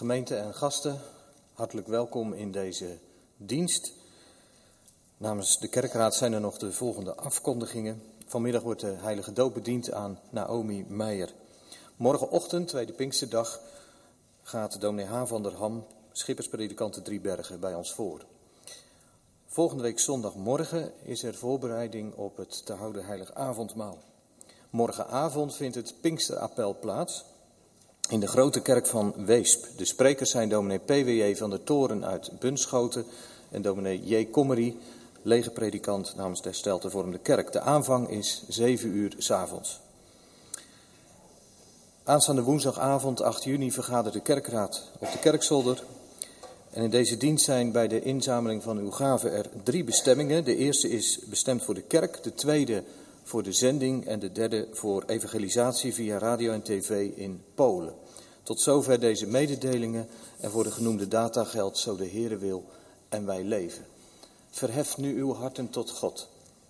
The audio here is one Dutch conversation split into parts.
Gemeente en gasten, hartelijk welkom in deze dienst. Namens de kerkraad zijn er nog de volgende afkondigingen. Vanmiddag wordt de heilige doop bediend aan Naomi Meijer. Morgenochtend, tweede Pinksterdag, gaat dominee H. van der Ham, schipperspredikant te Driebergen, bij ons voor. Volgende week zondagmorgen is er voorbereiding op het te houden heilig avondmaal. Morgenavond vindt het Pinksterappel plaats in de grote kerk van Weesp. De sprekers zijn dominee P.W.J. van der Toren uit Bunschoten en dominee J. Kommerie, legepredikant namens de Hersteld Hervormde Kerk. De aanvang is 7 uur 's avonds. Aanstaande woensdagavond 8 juni vergadert de kerkraad op de kerkzolder. En in deze dienst zijn bij de inzameling van uw gaven er 3 bestemmingen. De eerste is bestemd voor de kerk, de tweede voor de zending en de derde voor evangelisatie via radio en tv in Polen. Tot zover deze mededelingen en voor de genoemde data geldt zo de Heere wil en wij leven. Verhef nu uw harten tot God.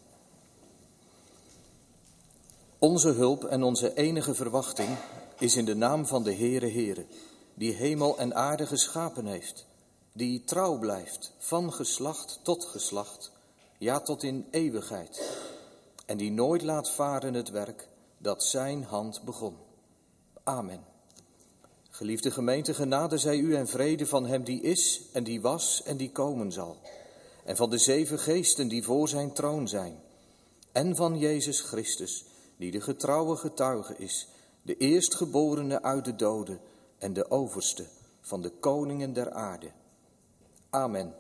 Onze hulp en onze enige verwachting is in de naam van de Heere, die hemel en aarde geschapen heeft, die trouw blijft van geslacht tot geslacht, ja tot in eeuwigheid, en die nooit laat varen het werk dat zijn hand begon. Amen. Geliefde gemeente, genade zij u en vrede van hem die is en die was en die komen zal, en van de 7 geesten die voor zijn troon zijn, en van Jezus Christus, die de getrouwe getuige is, de eerstgeborene uit de doden en de overste van de koningen der aarde. Amen.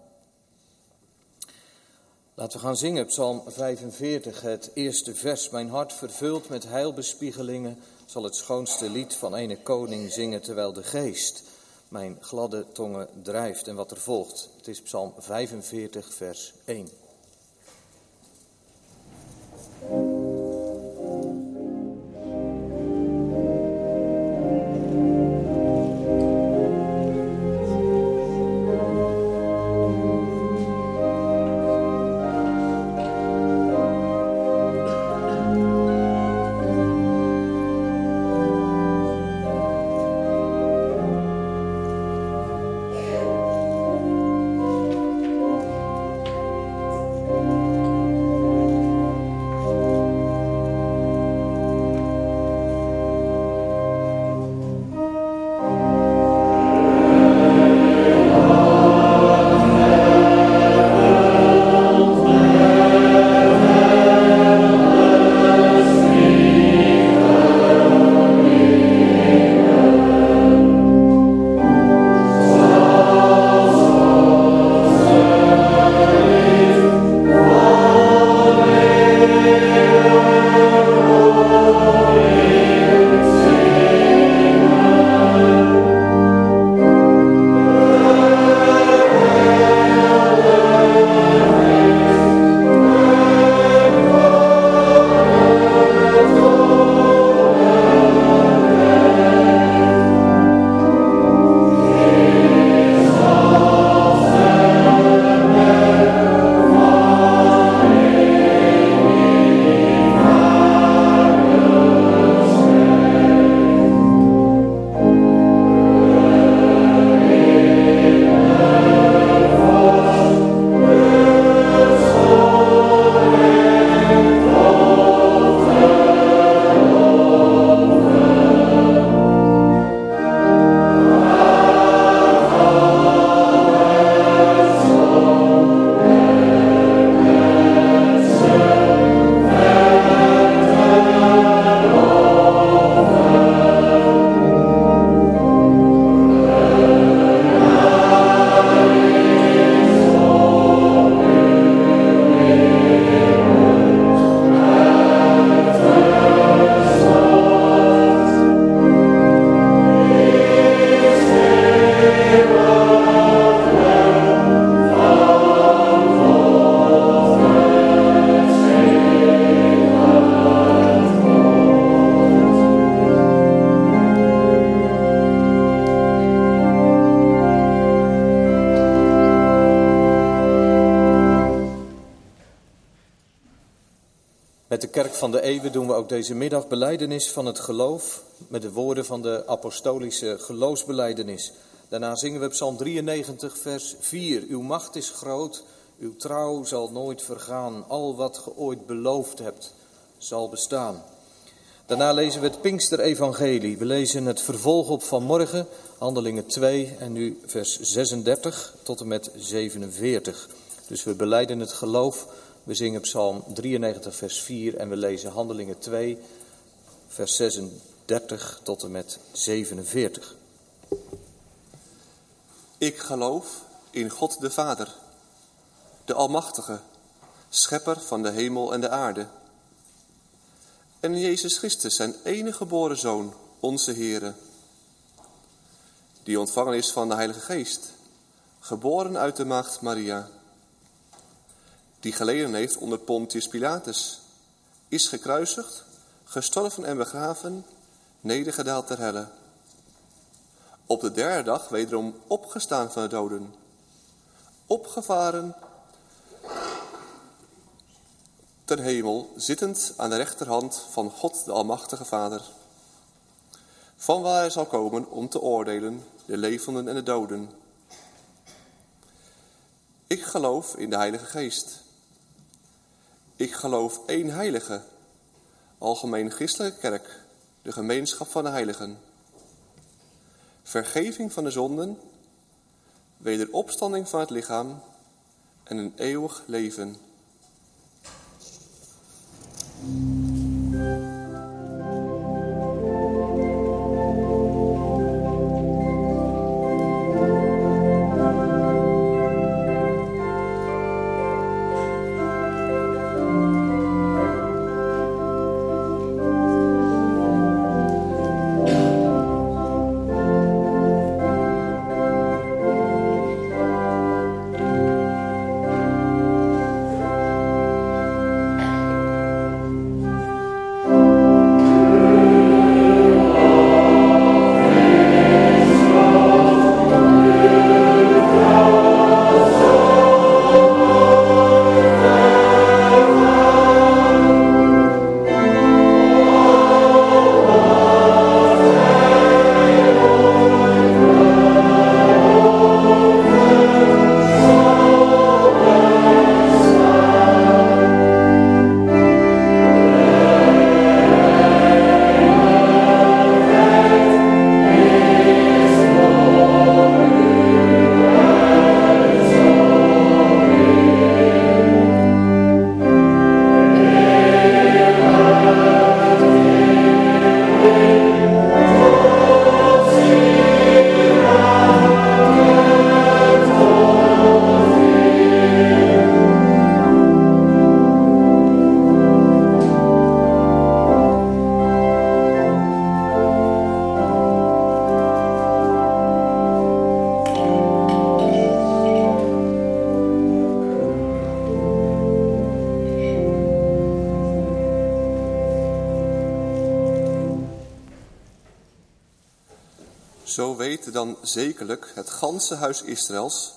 Laten we gaan zingen, Psalm 45, het eerste vers. Mijn hart vervuld met heilbespiegelingen zal het schoonste lied van ene koning zingen, terwijl de geest mijn gladde tongen drijft. En wat er volgt, het is Psalm 45, vers 1. Met de Kerk van de Eeuwen doen we ook deze middag belijdenis van het geloof met de woorden van de apostolische geloofsbelijdenis. Daarna zingen we Psalm 93, vers 4. Uw macht is groot, uw trouw zal nooit vergaan. Al wat ge ooit beloofd hebt, zal bestaan. Daarna lezen we het Pinksterevangelie. We lezen het vervolg op vanmorgen, Handelingen 2 en nu vers 36 tot en met 47. Dus we belijden het geloof. We zingen Psalm 93, vers 4 en we lezen Handelingen 2, vers 36 tot en met 47. Ik geloof in God de Vader, de Almachtige, schepper van de hemel en de aarde. En in Jezus Christus, zijn enige geboren Zoon, onze Heere, die ontvangen is van de Heilige Geest, geboren uit de maagd Maria, die geleden heeft onder Pontius Pilatus, is gekruisigd, gestorven en begraven, nedergedaald ter helle. Op de derde dag wederom opgestaan van de doden, opgevaren ten hemel, zittend aan de rechterhand van God de Almachtige Vader, vanwaar hij zal komen om te oordelen de levenden en de doden. Ik geloof in de Heilige Geest. Ik geloof één heilige, algemeen christelijke kerk, de gemeenschap van de heiligen, vergeving van de zonden, wederopstanding van het lichaam en een eeuwig leven. Zo weet dan zekerlijk het ganse huis Israëls,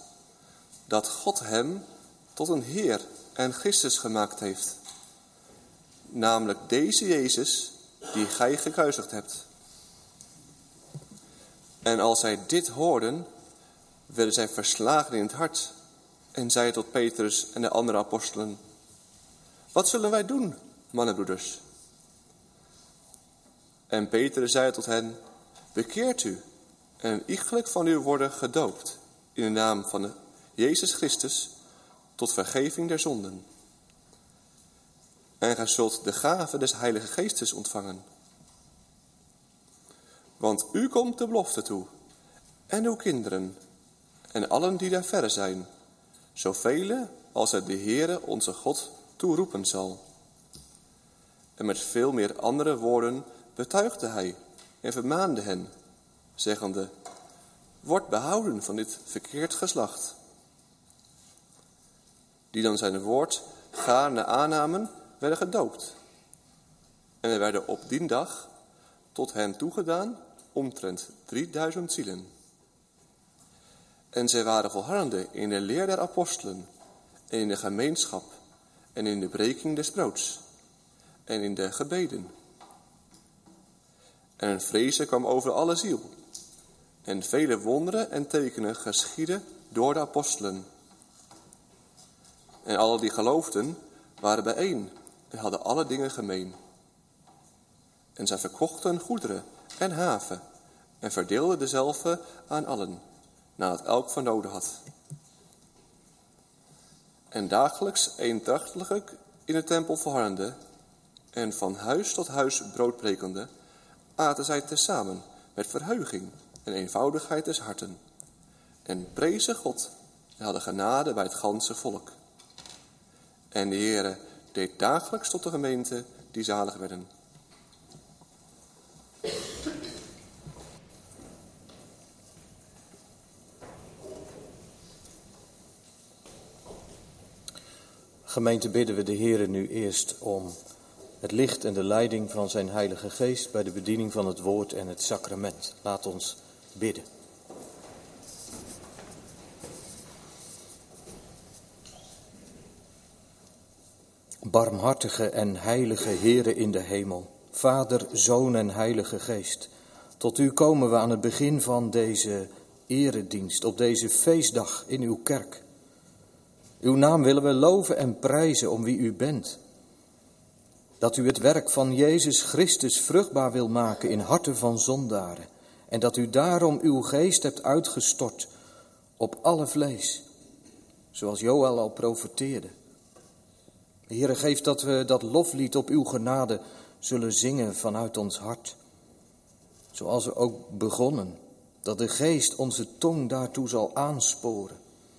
dat God hem tot een Heer en Christus gemaakt heeft. Namelijk deze Jezus, die gij gekruisigd hebt. En als zij dit hoorden, werden zij verslagen in het hart en zeiden tot Petrus en de andere apostelen: Wat zullen wij doen, mannenbroeders? En Petrus zei tot hen: Bekeert u en iegelijk van u worden gedoopt in de naam van Jezus Christus tot vergeving der zonden. En gij zult de gave des Heilige Geestes ontvangen. Want u komt de belofte toe, en uw kinderen, en allen die daar verre zijn, zoveel als het de Heere onze God toeroepen zal. En met veel meer andere woorden betuigde hij en vermaande hen, zeggende: Word behouden van dit verkeerd geslacht. Die dan zijn woord gaarne aannamen, werden gedoopt. En er werden op die dag tot hen toegedaan omtrent 3000 zielen. En zij waren volhardende in de leer der apostelen, en in de gemeenschap, en in de breking des broods, en in de gebeden. En een vrezen kwam over alle ziel. En vele wonderen en tekenen geschiedden door de apostelen. En alle die geloofden waren bijeen en hadden alle dingen gemeen. En zij verkochten goederen en haven en verdeelden dezelve aan allen, nadat elk van noden had. En dagelijks eendrachtelijk in de tempel verharrende en van huis tot huis brood brekende, aten zij tezamen met verheuging en eenvoudigheid des harten. En prezen God en hadden genade bij het ganse volk. En de Heere deed dagelijks tot de gemeente die zalig werden. Gemeente, bidden we de Heere nu eerst om het licht en de leiding van zijn Heilige Geest bij de bediening van het woord en het sacrament. Laat ons bidden. Barmhartige en heilige Heere in de hemel, Vader, Zoon en Heilige Geest, tot u komen we aan het begin van deze eredienst, op deze feestdag in uw kerk. Uw naam willen we loven en prijzen om wie u bent. Dat u het werk van Jezus Christus vruchtbaar wil maken in harten van zondaren. En dat u daarom uw geest hebt uitgestort op alle vlees. Zoals Joël al profeteerde. Heere, geef dat we dat loflied op uw genade zullen zingen vanuit ons hart. Zoals we ook begonnen. Dat de geest onze tong daartoe zal aansporen.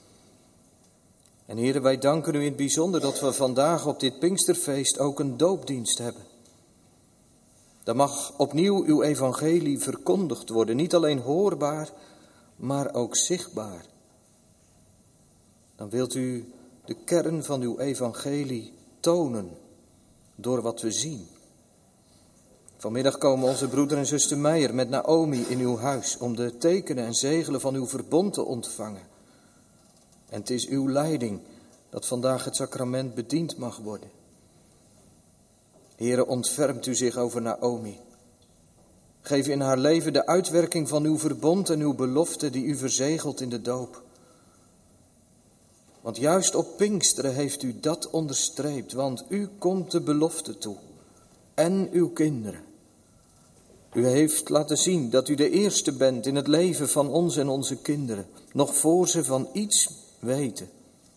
En Heere, wij danken u in het bijzonder dat we vandaag op dit Pinksterfeest ook een doopdienst hebben. Daar mag opnieuw uw evangelie verkondigd worden, niet alleen hoorbaar, maar ook zichtbaar. Dan wilt u de kern van uw evangelie tonen door wat we zien. Vanmiddag komen onze broeder en zuster Meijer met Naomi in uw huis om de tekenen en zegelen van uw verbond te ontvangen. En het is uw leiding dat vandaag het sacrament bediend mag worden. Heere, ontfermt u zich over Naomi. Geef in haar leven de uitwerking van uw verbond en uw belofte die u verzegelt in de doop. Want juist op Pinksteren heeft u dat onderstreept, want u komt de belofte toe. En uw kinderen. U heeft laten zien dat u de eerste bent in het leven van ons en onze kinderen, nog voor ze van iets weten.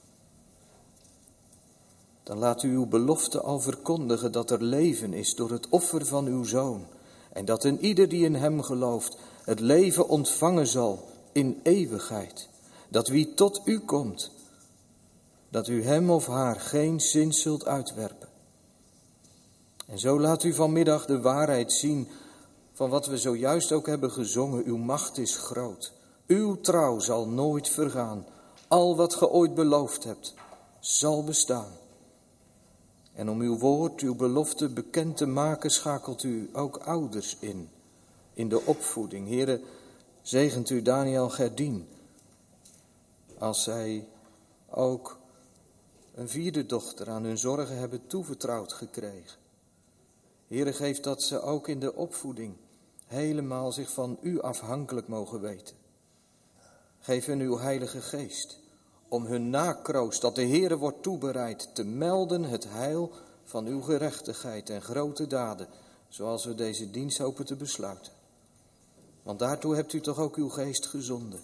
Dan laat u uw belofte al verkondigen dat er leven is door het offer van uw Zoon. En dat een ieder die in hem gelooft het leven ontvangen zal in eeuwigheid. Dat wie tot u komt, dat u hem of haar geen zin zult uitwerpen. En zo laat u vanmiddag de waarheid zien van wat we zojuist ook hebben gezongen. Uw macht is groot. Uw trouw zal nooit vergaan. Al wat ge ooit beloofd hebt, zal bestaan. En om uw woord, uw belofte bekend te maken, schakelt u ook ouders in de opvoeding. Heere, zegent u Daniel Gerdien, als zij ook een vierde dochter aan hun zorgen hebben toevertrouwd gekregen. Heere, geef dat ze ook in de opvoeding helemaal zich van u afhankelijk mogen weten. Geef hen uw Heilige Geest, om hun nakroost dat de Heere wordt toebereid te melden het heil van uw gerechtigheid en grote daden, zoals we deze dienst hopen te besluiten. Want daartoe hebt u toch ook uw geest gezonden,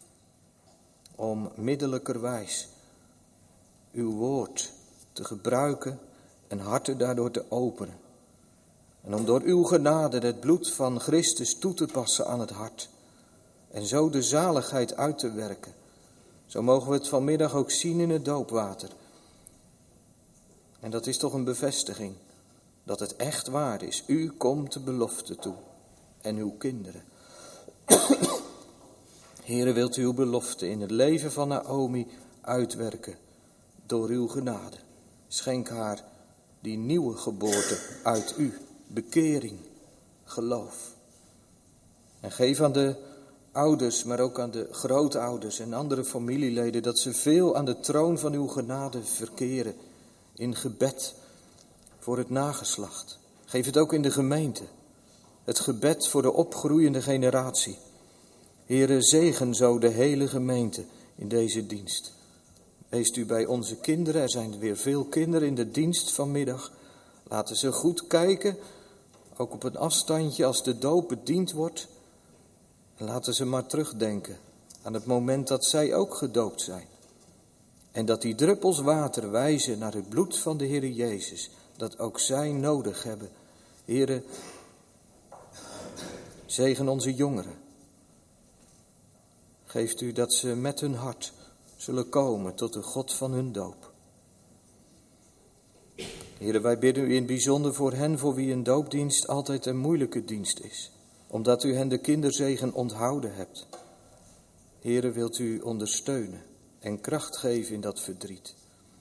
om middelijkerwijs uw woord te gebruiken en harten daardoor te openen. En om door uw genade het bloed van Christus toe te passen aan het hart en zo de zaligheid uit te werken. Zo mogen we het vanmiddag ook zien in het doopwater. En dat is toch een bevestiging dat het echt waar is. U komt de belofte toe en uw kinderen. Heere, wilt u uw belofte in het leven van Naomi uitwerken door uw genade. Schenk haar die nieuwe geboorte uit u, bekering, geloof. En geef aan de ouders, maar ook aan de grootouders en andere familieleden, dat ze veel aan de troon van uw genade verkeren in gebed voor het nageslacht. Geef het ook in de gemeente, het gebed voor de opgroeiende generatie. Heere, zegen zo de hele gemeente in deze dienst. Wees u bij onze kinderen, er zijn weer veel kinderen in de dienst vanmiddag. Laten ze goed kijken, ook op een afstandje als de doop bediend wordt. En laten ze maar terugdenken aan het moment dat zij ook gedoopt zijn. En dat die druppels water wijzen naar het bloed van de Heere Jezus, dat ook zij nodig hebben. Heere, zegen onze jongeren. Geeft u dat ze met hun hart zullen komen tot de God van hun doop. Heere, wij bidden u in het bijzonder voor hen voor wie een doopdienst altijd een moeilijke dienst is, omdat u hen de kinderzegen onthouden hebt. Heere, wilt u ondersteunen en kracht geven in dat verdriet.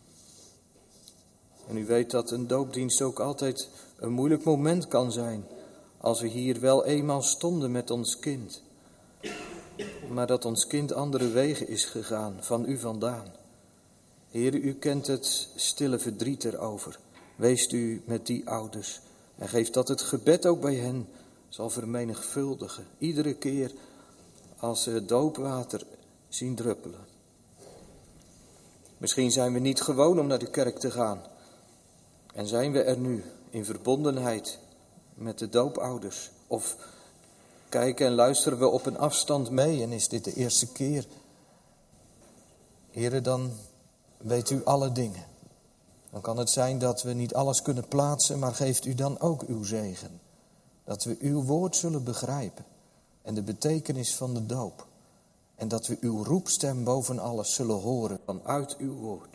En u weet dat een doopdienst ook altijd een moeilijk moment kan zijn, als we hier wel eenmaal stonden met ons kind, maar dat ons kind andere wegen is gegaan van u vandaan. Heere, u kent het stille verdriet erover. Wees u met die ouders en geef dat het gebed ook bij hen zal vermenigvuldigen. Iedere keer als ze het doopwater zien druppelen. Misschien zijn we niet gewoon om naar de kerk te gaan. En zijn we er nu in verbondenheid met de doopouders? Of kijken en luisteren we op een afstand mee en is dit de eerste keer? Heere, dan weet u alle dingen. Dan kan het zijn dat we niet alles kunnen plaatsen, maar geeft u dan ook uw zegen. Dat we uw woord zullen begrijpen en de betekenis van de doop. En dat we uw roepstem boven alles zullen horen vanuit uw woord.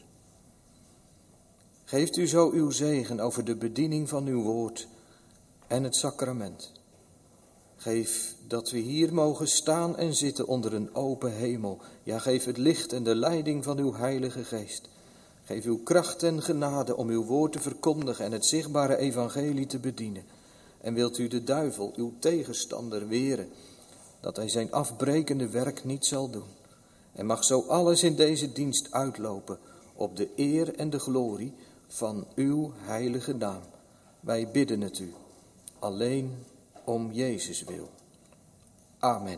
Geeft u zo uw zegen over de bediening van uw woord en het sacrament. Geef dat we hier mogen staan en zitten onder een open hemel. Ja, geef het licht en de leiding van uw Heilige Geest. Geef uw kracht en genade om uw woord te verkondigen en het zichtbare evangelie te bedienen. En wilt u de duivel, uw tegenstander, weren, dat hij zijn afbrekende werk niet zal doen. En mag zo alles in deze dienst uitlopen op de eer en de glorie van uw heilige naam. Wij bidden het u, alleen om Jezus wil. Amen.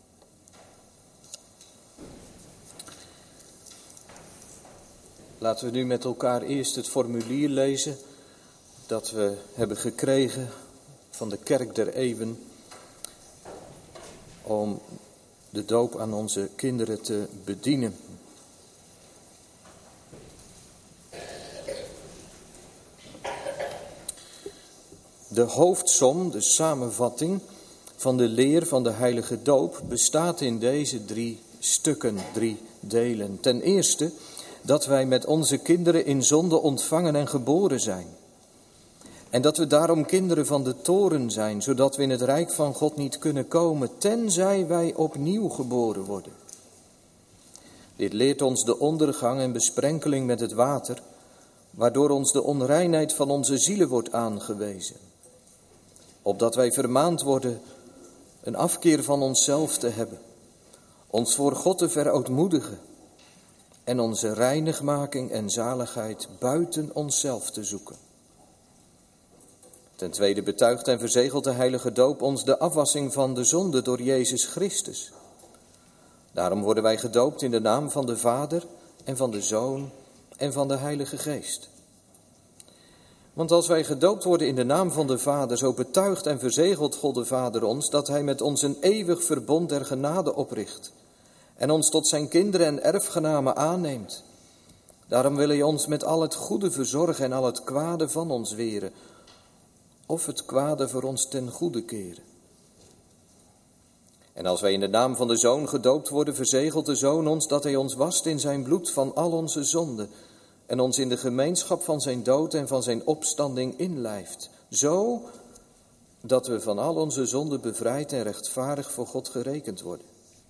Laten we nu met elkaar eerst het formulier lezen dat we hebben gekregen van de Kerk der Eeuwen om de doop aan onze kinderen te bedienen. De hoofdsom, de samenvatting van de leer van de heilige doop bestaat in deze 3 stukken, 3 delen. Ten eerste dat wij met onze kinderen in zonde ontvangen en geboren zijn. En dat we daarom kinderen van de toren zijn, zodat we in het rijk van God niet kunnen komen, tenzij wij opnieuw geboren worden. Dit leert ons de ondergang en besprenkeling met het water, waardoor ons de onreinheid van onze zielen wordt aangewezen. Opdat wij vermaand worden een afkeer van onszelf te hebben, ons voor God te verootmoedigen en onze reinigmaking en zaligheid buiten onszelf te zoeken. Ten tweede betuigt en verzegelt de heilige doop ons de afwassing van de zonde door Jezus Christus. Daarom worden wij gedoopt in de naam van de Vader en van de Zoon en van de Heilige Geest. Want als wij gedoopt worden in de naam van de Vader, zo betuigt en verzegelt God de Vader ons dat hij met ons een eeuwig verbond der genade opricht en ons tot zijn kinderen en erfgenamen aanneemt. Daarom wil hij ons met al het goede verzorgen en al het kwade van ons weren, of het kwade voor ons ten goede keren. En als wij in de naam van de Zoon gedoopt worden, verzegelt de Zoon ons dat hij ons wast in zijn bloed van al onze zonden en ons in de gemeenschap van zijn dood en van zijn opstanding inlijft, zo dat we van al onze zonden bevrijd en rechtvaardig voor God gerekend worden.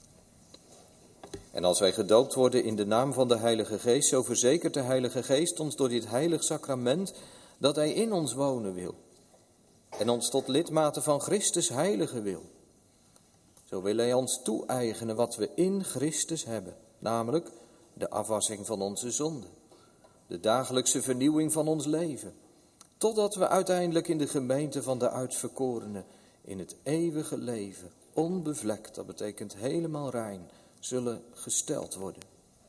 En als wij gedoopt worden in de naam van de Heilige Geest, zo verzekert de Heilige Geest ons door dit heilig sacrament dat hij in ons wonen wil en ons tot lidmaten van Christus heiligen wil. Zo wil hij ons toe-eigenen wat we in Christus hebben, namelijk de afwassing van onze zonden, de dagelijkse vernieuwing van ons leven, totdat we uiteindelijk in de gemeente van de uitverkorenen in het eeuwige leven onbevlekt, dat betekent helemaal rein, zullen gesteld worden.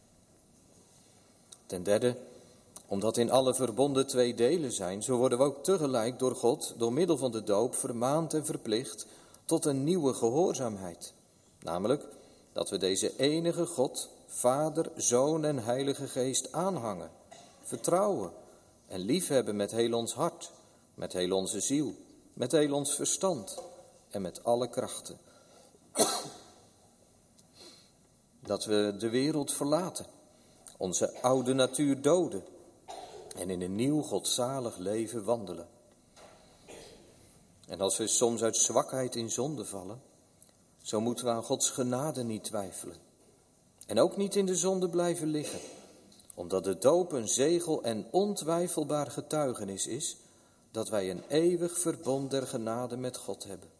Ten derde, omdat in alle verbonden 2 delen zijn, zo worden we ook tegelijk door God, door middel van de doop, vermaand en verplicht tot een nieuwe gehoorzaamheid. Namelijk dat we deze enige God, Vader, Zoon en Heilige Geest aanhangen, vertrouwen en liefhebben met heel ons hart, met heel onze ziel, met heel ons verstand en met alle krachten. Dat we de wereld verlaten, onze oude natuur doden en in een nieuw godzalig leven wandelen. En als we soms uit zwakheid in zonde vallen, zo moeten we aan Gods genade niet twijfelen. En ook niet in de zonde blijven liggen, omdat de doop een zegel en ontwijfelbaar getuigenis is dat wij een eeuwig verbond der genade met God hebben.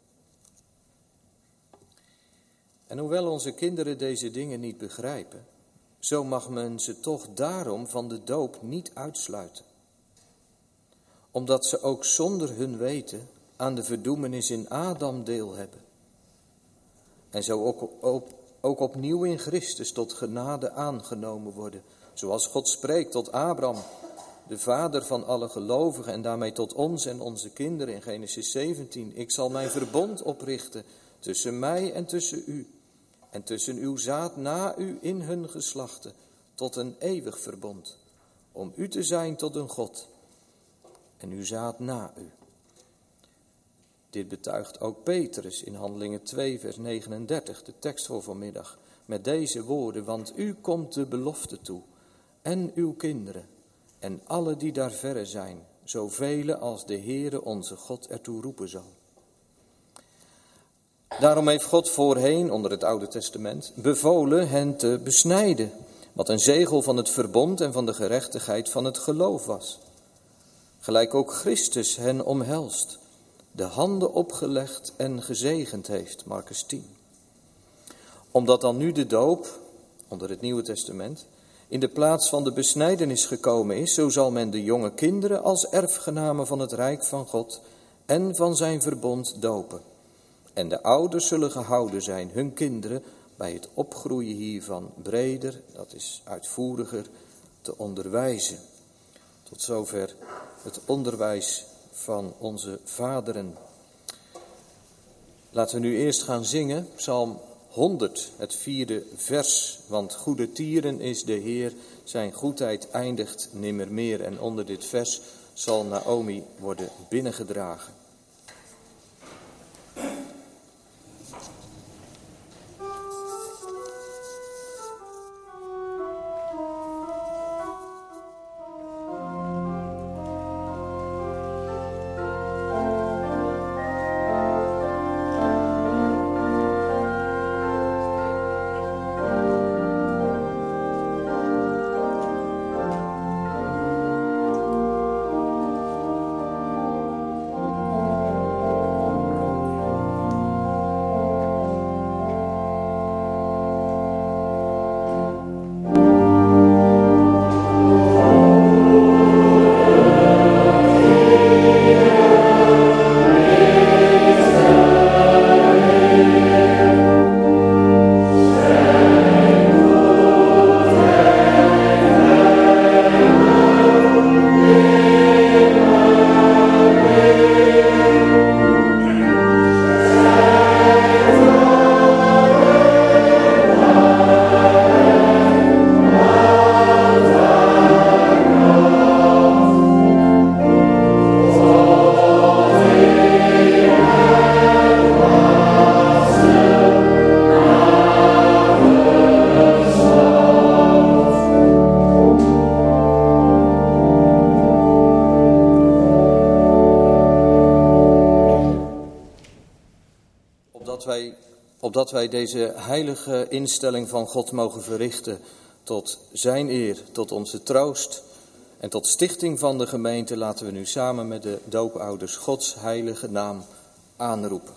En hoewel onze kinderen deze dingen niet begrijpen, zo mag men ze toch daarom van de doop niet uitsluiten. Omdat ze ook zonder hun weten aan de verdoemenis in Adam deel hebben. En zo ook opnieuw in Christus tot genade aangenomen worden. Zoals God spreekt tot Abraham, de vader van alle gelovigen, en daarmee tot ons en onze kinderen in Genesis 17. Ik zal mijn verbond oprichten tussen mij en tussen u. En tussen uw zaad na u in hun geslachten, tot een eeuwig verbond. Om u te zijn tot een God. En uw zaad na u. Dit betuigt ook Petrus in Handelingen 2 vers 39, de tekst voor vanmiddag. Met deze woorden, want u komt de belofte toe. En uw kinderen. En alle die daar verre zijn. Zoveel als de Heere onze God ertoe roepen zal. Daarom heeft God voorheen, onder het Oude Testament, bevolen hen te besnijden. Wat een zegel van het verbond en van de gerechtigheid van het geloof was. Gelijk ook Christus hen omhelst, de handen opgelegd en gezegend heeft, Markus 10. Omdat dan nu de doop, onder het Nieuwe Testament, in de plaats van de besnijdenis gekomen is, zo zal men de jonge kinderen als erfgenamen van het rijk van God en van zijn verbond dopen. En de ouders zullen gehouden zijn hun kinderen bij het opgroeien hiervan breder, dat is uitvoeriger, te onderwijzen. Tot zover het onderwijs van onze vaderen. Laten we nu eerst gaan zingen, Psalm 100, het 4e vers. Want goede tieren is de Heer, zijn goedheid eindigt nimmer meer. En onder dit vers zal Naomi worden binnengedragen. Opdat wij deze heilige instelling van God mogen verrichten tot zijn eer, tot onze troost en tot stichting van de gemeente, laten we nu samen met de doopouders Gods heilige naam aanroepen.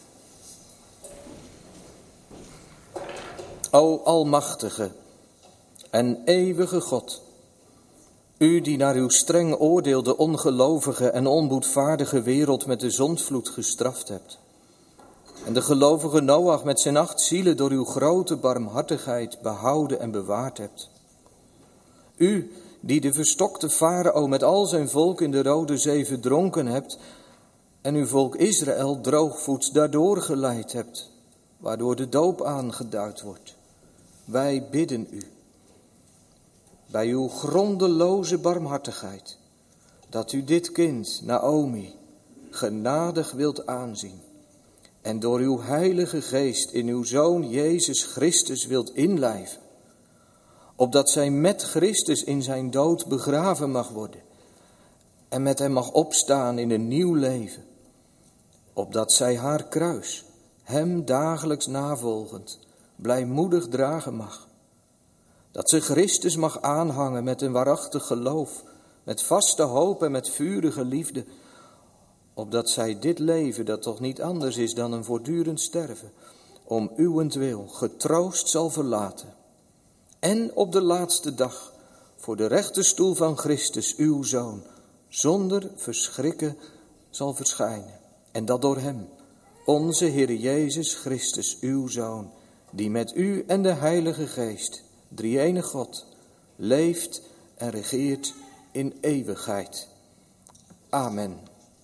O almachtige en eeuwige God, u die naar uw streng oordeel de ongelovige en onboedvaardige wereld met de zondvloed gestraft hebt. En de gelovige Noach met zijn 8 zielen door uw grote barmhartigheid behouden en bewaard hebt. U die de verstokte farao met al zijn volk in de Rode Zee verdronken hebt en uw volk Israël droogvoets daardoor geleid hebt, waardoor de doop aangeduid wordt. Wij bidden u, bij uw grondeloze barmhartigheid, dat u dit kind, Naomi, genadig wilt aanzien en door uw heilige geest in uw Zoon Jezus Christus wilt inlijven, opdat zij met Christus in zijn dood begraven mag worden en met hem mag opstaan in een nieuw leven, opdat zij haar kruis, hem dagelijks navolgend, blijmoedig dragen mag. Dat ze Christus mag aanhangen met een waarachtig geloof, met vaste hoop en met vurige liefde, opdat zij dit leven, dat toch niet anders is dan een voortdurend sterven, om uwentwil getroost zal verlaten. En op de laatste dag voor de rechterstoel van Christus, uw Zoon, zonder verschrikken zal verschijnen. En dat door hem, onze Heer Jezus Christus, uw Zoon, die met u en de Heilige Geest, drie-enige God, leeft en regeert in eeuwigheid. Amen.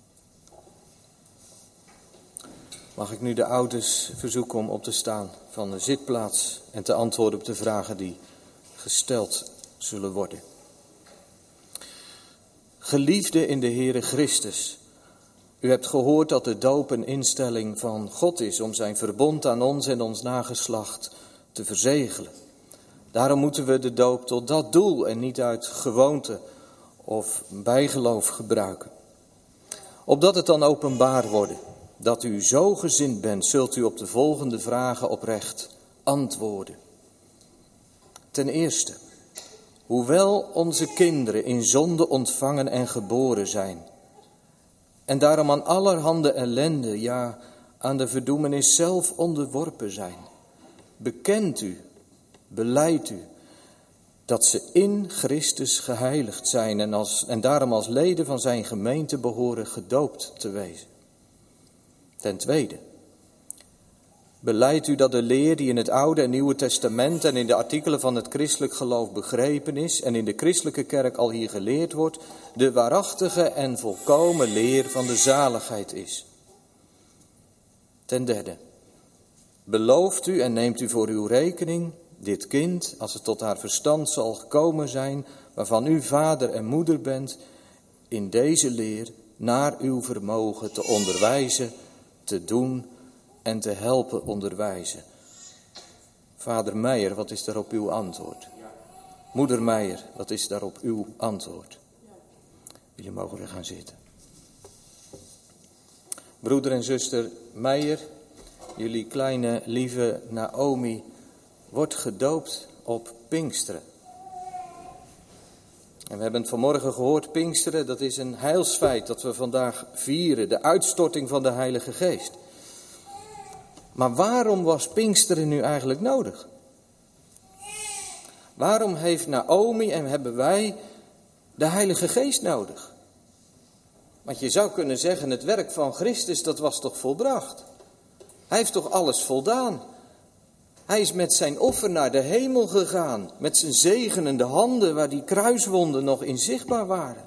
Mag ik nu de ouders verzoeken om op te staan van de zitplaats en te antwoorden op de vragen die gesteld zullen worden. Geliefde in de Heere Christus, u hebt gehoord dat de doop een instelling van God is om zijn verbond aan ons en ons nageslacht te verzegelen. Daarom moeten we de doop tot dat doel en niet uit gewoonte of bijgeloof gebruiken. Opdat het dan openbaar wordt dat u zo gezind bent, zult u op de volgende vragen oprecht antwoorden. Ten eerste, hoewel onze kinderen in zonde ontvangen en geboren zijn, en daarom aan allerhande ellende, ja, aan de verdoemenis zelf onderworpen zijn, bekent u, belijdt u, dat ze in Christus geheiligd zijn en daarom als leden van zijn gemeente behoren gedoopt te wezen. Ten tweede, belijdt u dat de leer die in het Oude en Nieuwe Testament en in de artikelen van het christelijk geloof begrepen is en in de christelijke kerk al hier geleerd wordt, de waarachtige en volkomen leer van de zaligheid is. Ten derde, belooft u en neemt u voor uw rekening dit kind, als het tot haar verstand zal gekomen zijn, waarvan u vader en moeder bent, in deze leer naar uw vermogen te onderwijzen, te doen en te helpen onderwijzen. Vader Meijer, wat is daarop uw antwoord? Moeder Meijer, wat is daarop uw antwoord? Jullie mogen weer gaan zitten. Broeder en zuster Meijer, jullie kleine lieve Naomi wordt gedoopt op Pinksteren. En we hebben het vanmorgen gehoord, Pinksteren, dat is een heilsfeit dat we vandaag vieren, de uitstorting van de Heilige Geest. Maar waarom was Pinksteren nu eigenlijk nodig? Waarom heeft Naomi en hebben wij de Heilige Geest nodig? Want je zou kunnen zeggen, het werk van Christus, dat was toch volbracht? Hij heeft toch alles voldaan? Hij is met zijn offer naar de hemel gegaan, met zijn zegenende handen waar die kruiswonden nog in zichtbaar waren.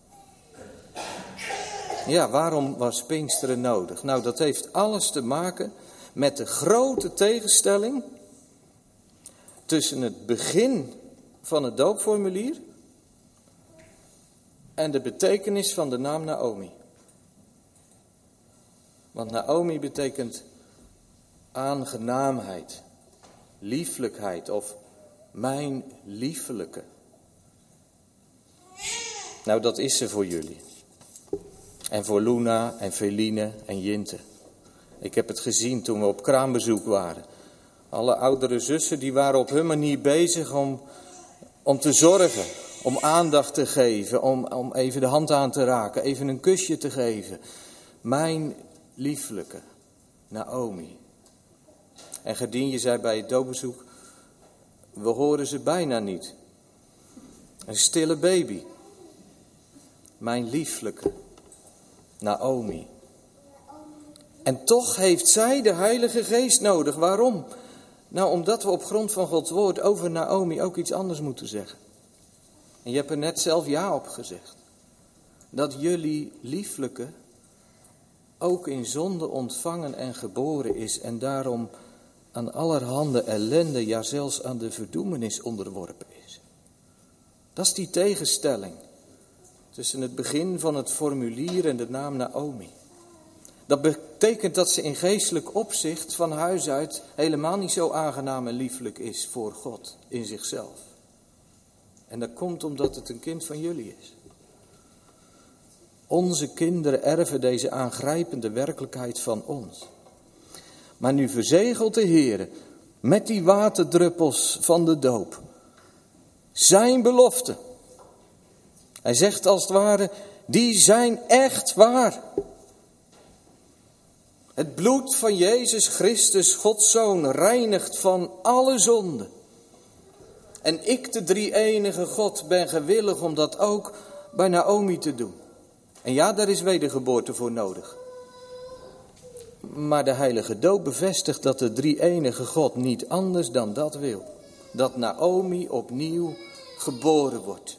Ja, waarom was Pinksteren nodig? Nou, dat heeft alles te maken met de grote tegenstelling tussen het begin van het doopformulier en de betekenis van de naam Naomi. Want Naomi betekent aangenaamheid, lieflijkheid of mijn liefelijke. Nou, dat is ze voor jullie. En voor Luna en Feline en Jinte. Ik heb het gezien toen we op kraambezoek waren. Alle oudere zussen die waren op hun manier bezig om te zorgen. Om aandacht te geven, om even de hand aan te raken, even een kusje te geven. Mijn lieflijke Naomi. En Gerdien zei bij het doopbezoek, we horen ze bijna niet. Een stille baby. Mijn lieflijke Naomi. En toch heeft zij de Heilige Geest nodig. Waarom? Nou, omdat we op grond van Gods woord over Naomi ook iets anders moeten zeggen. En je hebt er net zelf ja op gezegd. Dat jullie lieflijke ook in zonde ontvangen en geboren is en daarom aan allerhande ellende, ja zelfs aan de verdoemenis onderworpen is. Dat is die tegenstelling tussen het begin van het formulier en de naam Naomi. Dat betekent dat ze in geestelijk opzicht van huis uit helemaal niet zo aangenaam en lieflijk is voor God in zichzelf. En dat komt omdat het een kind van jullie is. Onze kinderen erven deze aangrijpende werkelijkheid van ons. Maar nu verzegelt de Heer met die waterdruppels van de doop zijn belofte. Hij zegt als het ware, die zijn echt waar. Het bloed van Jezus Christus, Gods Zoon, reinigt van alle zonde. En ik, de drie-enige God, ben gewillig om dat ook bij Naomi te doen. En ja, daar is wedergeboorte voor nodig. Maar de heilige doop bevestigt dat de drie-enige God niet anders dan dat wil. Dat Naomi opnieuw geboren wordt.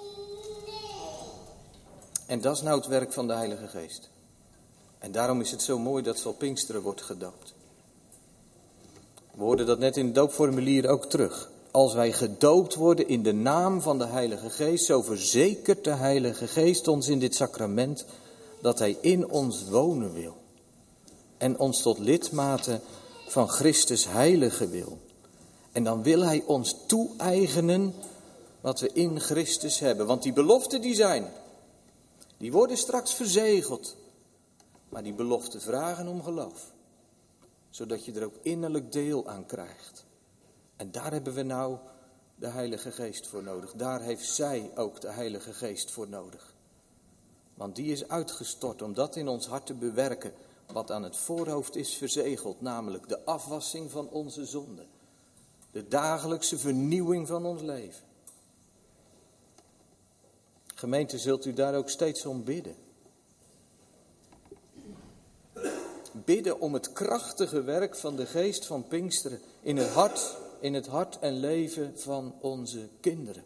En dat is nou het werk van de Heilige Geest. En daarom is het zo mooi dat ze op Pinksteren wordt gedoopt. We hoorden dat net in het doopformulier ook terug. Als wij gedoopt worden in de naam van de Heilige Geest, zo verzekert de Heilige Geest ons in dit sacrament dat Hij in ons wonen wil. En ons tot lidmaten van Christus heilige wil. En dan wil Hij ons toe-eigenen wat we in Christus hebben. Want die beloften die zijn, die worden straks verzegeld. Maar die beloften vragen om geloof. Zodat je er ook innerlijk deel aan krijgt. En daar hebben we nou de Heilige Geest voor nodig. Daar heeft zij ook de Heilige Geest voor nodig. Want die is uitgestort om dat in ons hart te bewerken. Wat aan het voorhoofd is verzegeld. Namelijk de afwassing van onze zonden. De dagelijkse vernieuwing van ons leven. Gemeente, zult u daar ook steeds om bidden. Bidden om het krachtige werk van de Geest van Pinksteren in het hart en leven van onze kinderen.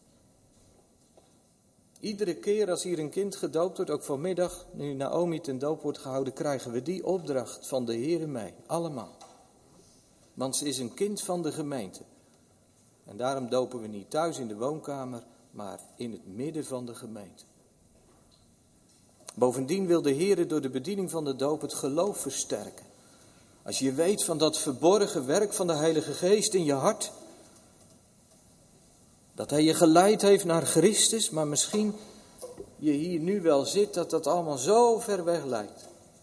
Iedere keer als hier een kind gedoopt wordt, ook vanmiddag, nu Naomi ten doop wordt gehouden, krijgen we die opdracht van de Heere mee, allemaal. Want ze is een kind van de gemeente. En daarom dopen we niet thuis in de woonkamer, maar in het midden van de gemeente. Bovendien wil de Heere door de bediening van de doop het geloof versterken. Als je weet van dat verborgen werk van de Heilige Geest in je hart, dat Hij je geleid heeft naar Christus, maar misschien je hier nu wel zit dat dat allemaal zo ver weg lijkt.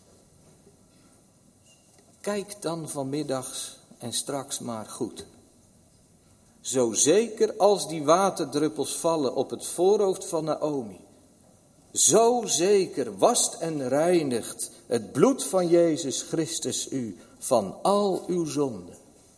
Kijk dan vanmiddags en straks maar goed. Zo zeker als die waterdruppels vallen op het voorhoofd van Naomi, zo zeker wast en reinigt het bloed van Jezus Christus u van al uw zonden.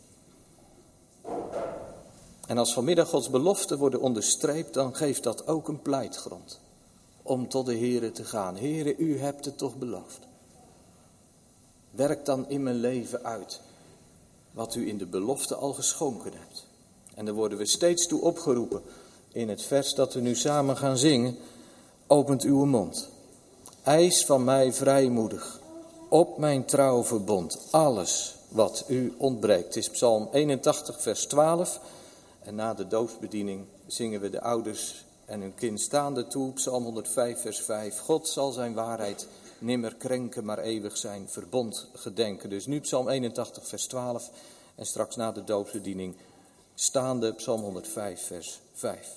En als vanmiddag Gods beloften worden onderstreept, dan geeft dat ook een pleitgrond om tot de Heere te gaan. Heere, u hebt het toch beloofd. Werk dan in mijn leven uit wat u in de belofte al geschonken hebt. En daar worden we steeds toe opgeroepen in het vers dat we nu samen gaan zingen. Opent uw mond. Eis van mij vrijmoedig op mijn trouw verbond alles wat u ontbreekt. Het is Psalm 81 vers 12. En na de doopsbediening zingen we de ouders en hun kind staande toe. Psalm 105 vers 5. God zal zijn waarheid nimmer krenken, maar eeuwig zijn verbond gedenken. Dus nu Psalm 81 vers 12 en straks na de doopsbediening staande Psalm 105 vers 5.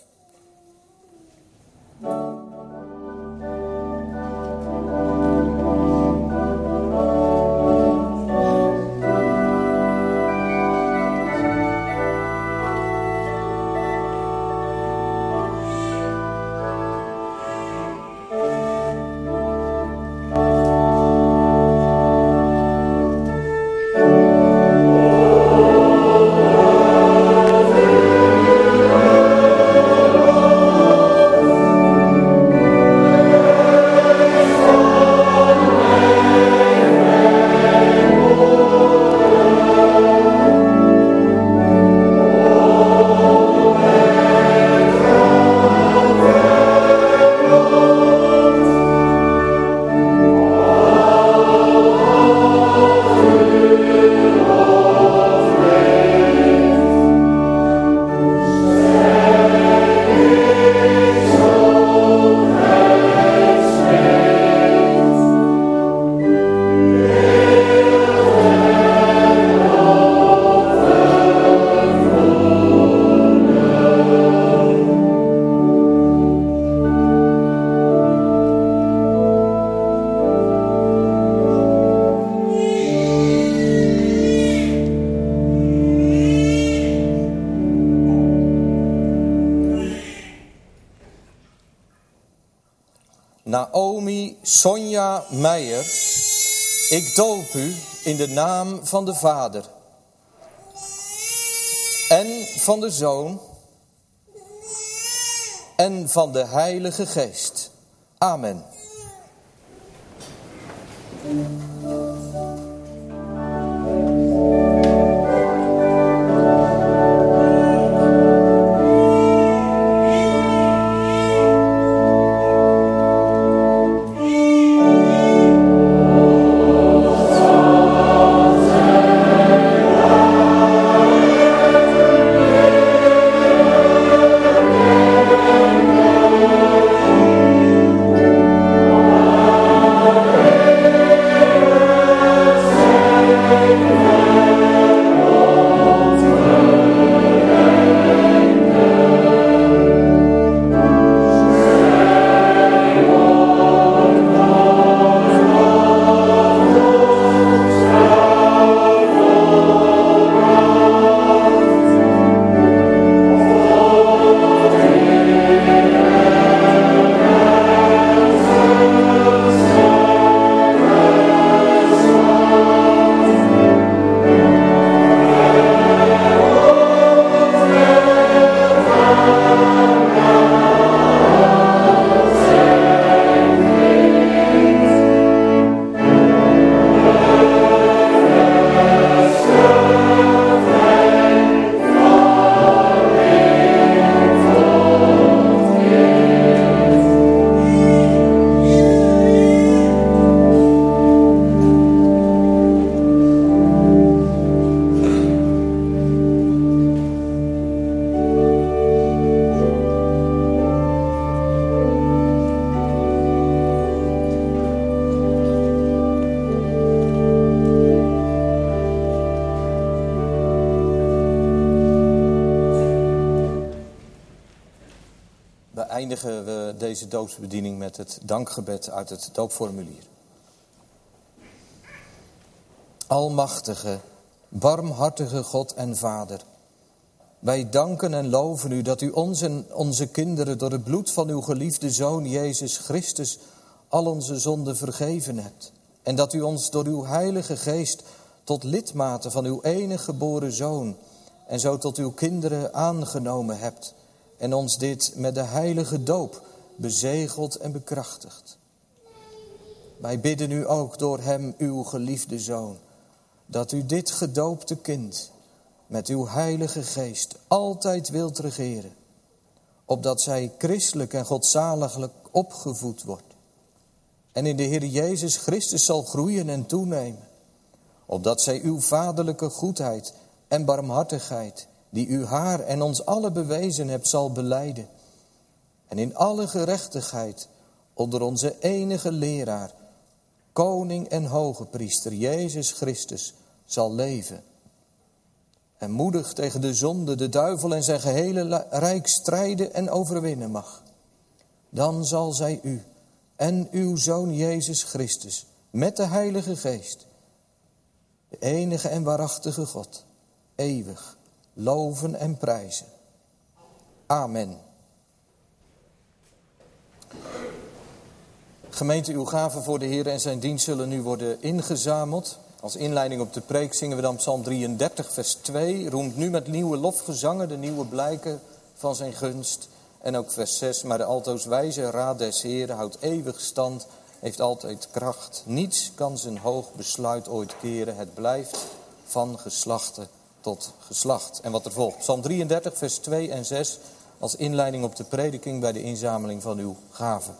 Naomi Sonja Meijer, ik doop u in de naam van de Vader en van de Zoon en van de Heilige Geest. Amen. Eindigen we deze doopsbediening met het dankgebed uit het doopformulier. Almachtige, barmhartige God en Vader, wij danken en loven u dat u ons en onze kinderen door het bloed van uw geliefde Zoon Jezus Christus al onze zonden vergeven hebt. En dat u ons door uw Heilige Geest tot lidmaten van uw enige geboren Zoon en zo tot uw kinderen aangenomen hebt. En ons dit met de heilige doop bezegelt en bekrachtigt. Wij bidden u ook door hem, uw geliefde Zoon, dat u dit gedoopte kind met uw Heilige Geest altijd wilt regeren, opdat zij christelijk en godzaliglijk opgevoed wordt en in de Heer Jezus Christus zal groeien en toenemen, opdat zij uw vaderlijke goedheid en barmhartigheid, die u haar en ons allen bewezen hebt, zal belijden en in alle gerechtigheid onder onze enige leraar, koning en hoge priester Jezus Christus zal leven. En moedig tegen de zonde, de duivel en zijn gehele rijk strijden en overwinnen mag. Dan zal zij u en uw Zoon Jezus Christus met de Heilige Geest, de enige en waarachtige God, eeuwig loven en prijzen. Amen. Gemeente, uw gaven voor de Heer en zijn dienst zullen nu worden ingezameld. Als inleiding op de preek zingen we dan Psalm 33 vers 2. Roemt nu met nieuwe lofgezangen de nieuwe blijken van zijn gunst. En ook vers 6. Maar de altoos wijze raad des Heeren houdt eeuwig stand, heeft altijd kracht. Niets kan zijn hoog besluit ooit keren. Het blijft van geslachte tot geslacht. En wat er volgt. Psalm 33 vers 2 en 6 als inleiding op de prediking bij de inzameling van uw gaven.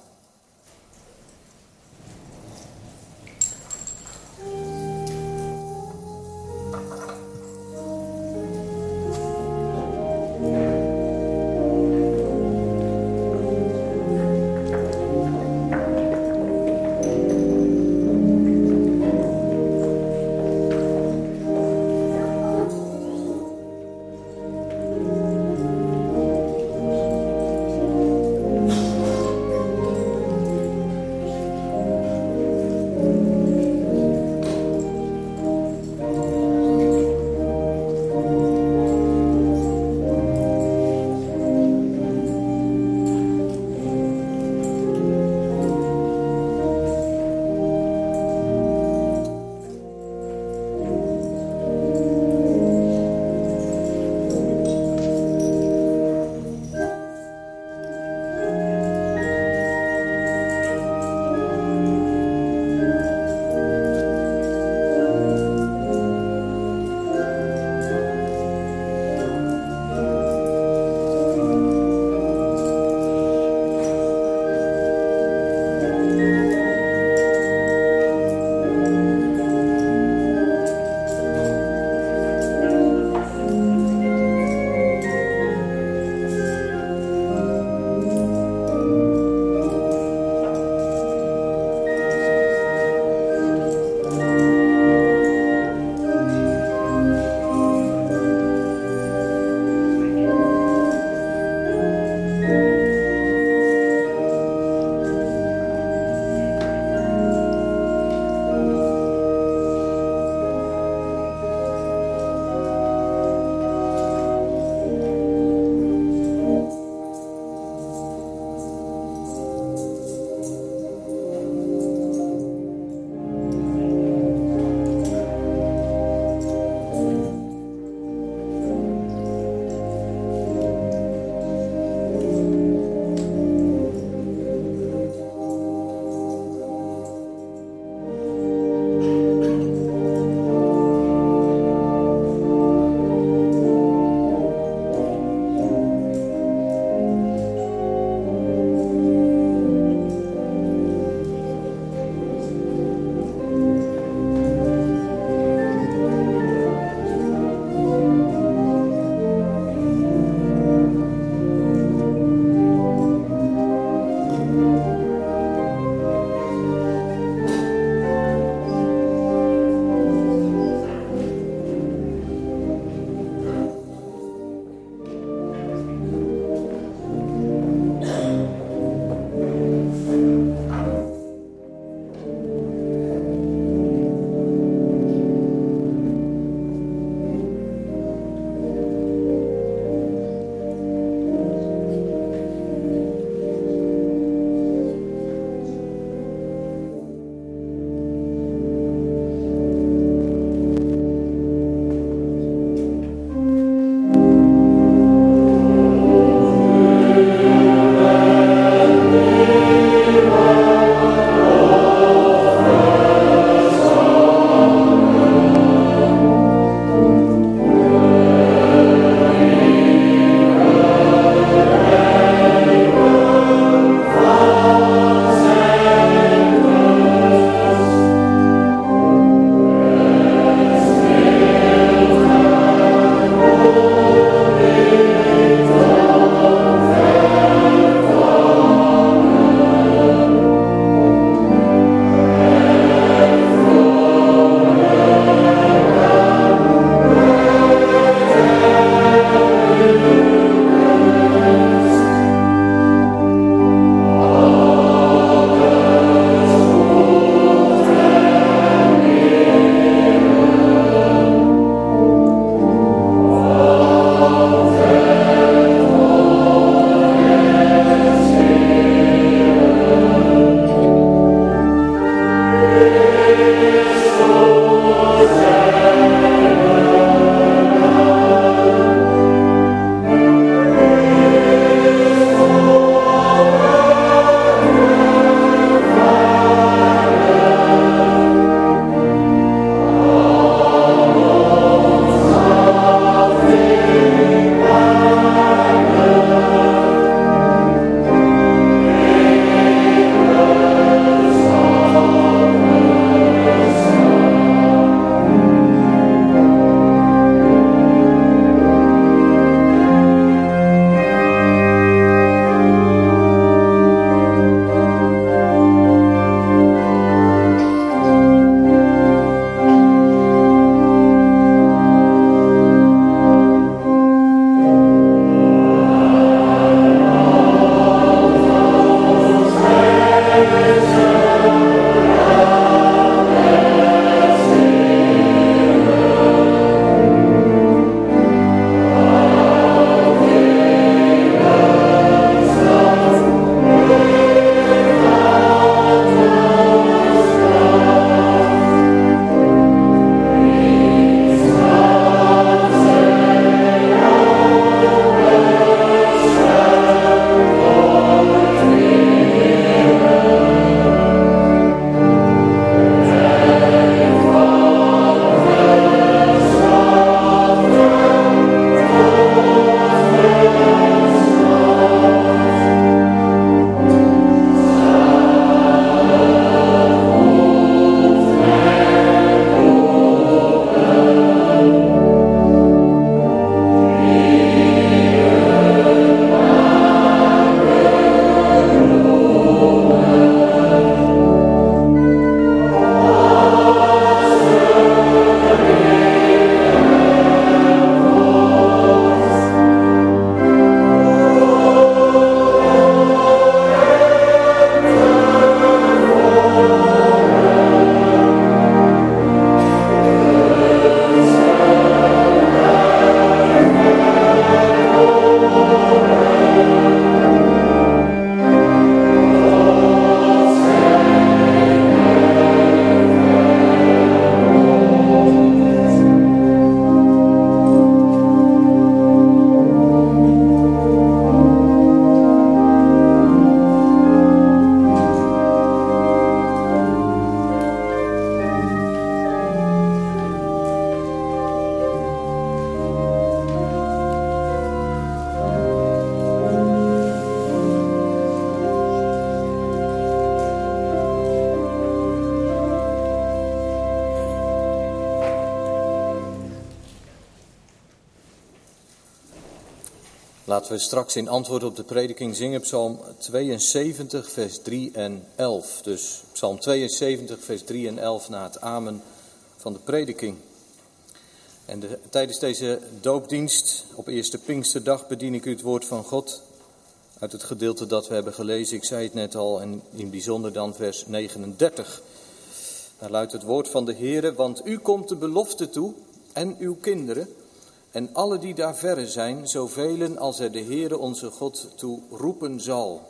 Laten we straks in antwoord op de prediking zingen Psalm 72, vers 3 en 11. Dus Psalm 72, vers 3 en 11 na het amen van de prediking. En tijdens deze doopdienst op eerste Pinksterdag bedien ik u het woord van God uit het gedeelte dat we hebben gelezen. Ik zei het net al, en in bijzonder dan vers 39. Daar luidt het woord van de Heere: want u komt de belofte toe en uw kinderen en alle die daar verre zijn, zoveel als er de Heere onze God toe roepen zal.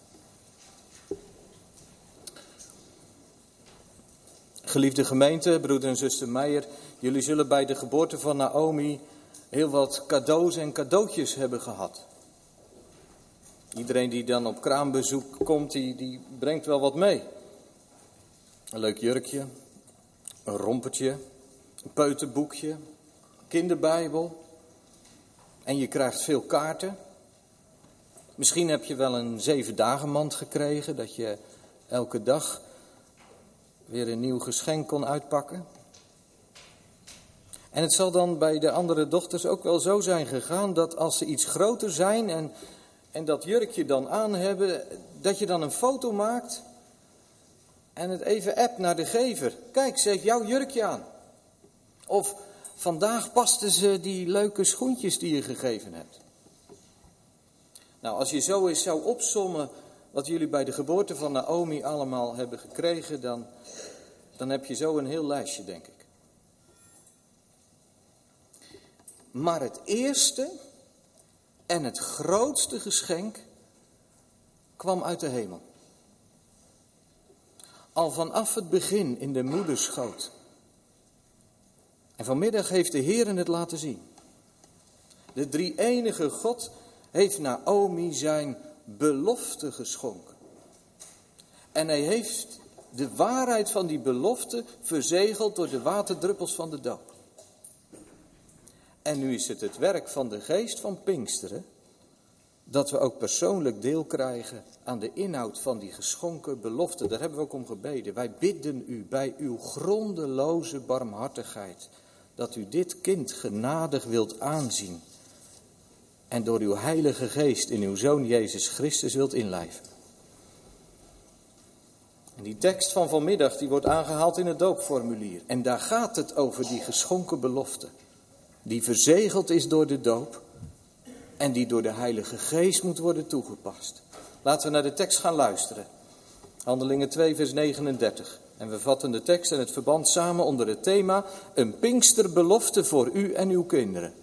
Geliefde gemeente, broeder en zuster Meijer, jullie zullen bij de geboorte van Naomi heel wat cadeaus en cadeautjes hebben gehad. Iedereen die dan op kraambezoek komt, die brengt wel wat mee. Een leuk jurkje, een rompertje, een peuterboekje, een kinderbijbel. En je krijgt veel kaarten. Misschien heb je wel een 7-dagenmand gekregen, dat je elke dag weer een nieuw geschenk kon uitpakken. En het zal dan bij de andere dochters ook wel zo zijn gegaan dat als ze iets groter zijn en dat jurkje dan aan hebben, dat je dan een foto maakt en het even appt naar de gever. Kijk, ze heeft jouw jurkje aan. Of vandaag pasten ze die leuke schoentjes die je gegeven hebt. Nou, als je zo eens zou opsommen wat jullie bij de geboorte van Naomi allemaal hebben gekregen, dan heb je zo een heel lijstje, denk ik. Maar het eerste en het grootste geschenk kwam uit de hemel. Al vanaf het begin in de moederschoot. En vanmiddag heeft de Heer het laten zien. De drie-enige God heeft Naomi zijn belofte geschonken. En hij heeft de waarheid van die belofte verzegeld door de waterdruppels van de doop. En nu is het werk van de geest van Pinksteren dat we ook persoonlijk deel krijgen aan de inhoud van die geschonken belofte. Daar hebben we ook om gebeden. Wij bidden u bij uw grondeloze barmhartigheid dat u dit kind genadig wilt aanzien en door uw heilige geest in uw Zoon Jezus Christus wilt inlijven. En die tekst van vanmiddag die wordt aangehaald in het doopformulier. En daar gaat het over die geschonken belofte. Die verzegeld is door de doop en die door de Heilige Geest moet worden toegepast. Laten we naar de tekst gaan luisteren. Handelingen 2 vers 39. En we vatten de tekst en het verband samen onder het thema: een Pinksterbelofte voor u en uw kinderen.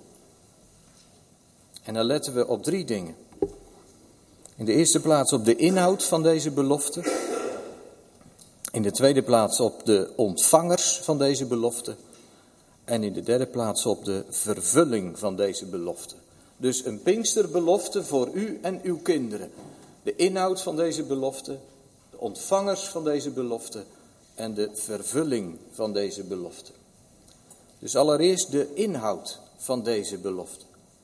En dan letten we op 3 dingen. In de eerste plaats op de inhoud van deze belofte. In de tweede plaats op de ontvangers van deze belofte. En in de derde plaats op de vervulling van deze belofte. Dus een Pinksterbelofte voor u en uw kinderen. De inhoud van deze belofte, de ontvangers van deze belofte en de vervulling van deze belofte. Dus allereerst de inhoud van deze belofte.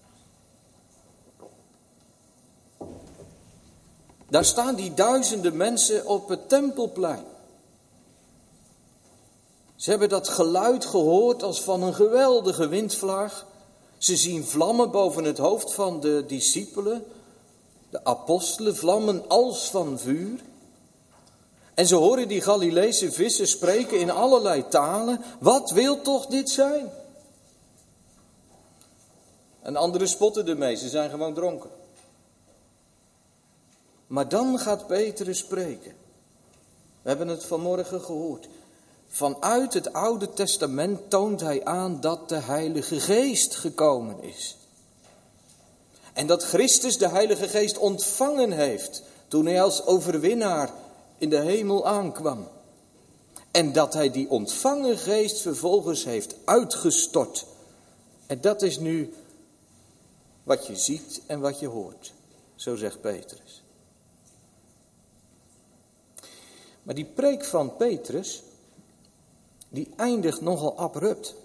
Daar staan die duizenden mensen op het Tempelplein. Ze hebben dat geluid gehoord als van een geweldige windvlaag. Ze zien vlammen boven het hoofd van de discipelen, de apostelen, vlammen als van vuur. En ze horen die Galileese vissers spreken in allerlei talen. Wat wil toch dit zijn? En anderen spotten ermee, ze zijn gewoon dronken. Maar dan gaat Petrus spreken. We hebben het vanmorgen gehoord. Vanuit het Oude Testament toont hij aan dat de Heilige Geest gekomen is. En dat Christus de Heilige Geest ontvangen heeft toen hij als overwinnaar in de hemel aankwam. En dat hij die ontvangen geest vervolgens heeft uitgestort. En dat is nu wat je ziet en wat je hoort. Zo zegt Petrus. Maar die preek van Petrus, die eindigt nogal abrupt.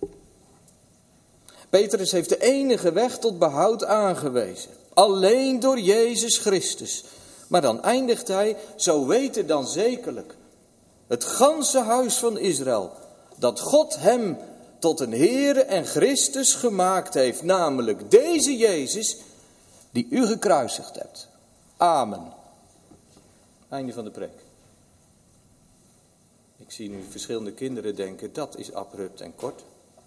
Petrus heeft de enige weg tot behoud aangewezen. Alleen door Jezus Christus. Maar dan eindigt hij: zo weten dan zekerlijk het ganse huis van Israël dat God hem tot een Heere en Christus gemaakt heeft. Namelijk deze Jezus, die u gekruisigd hebt. Amen. Einde van de preek. Ik zie nu verschillende kinderen denken, dat is abrupt en kort.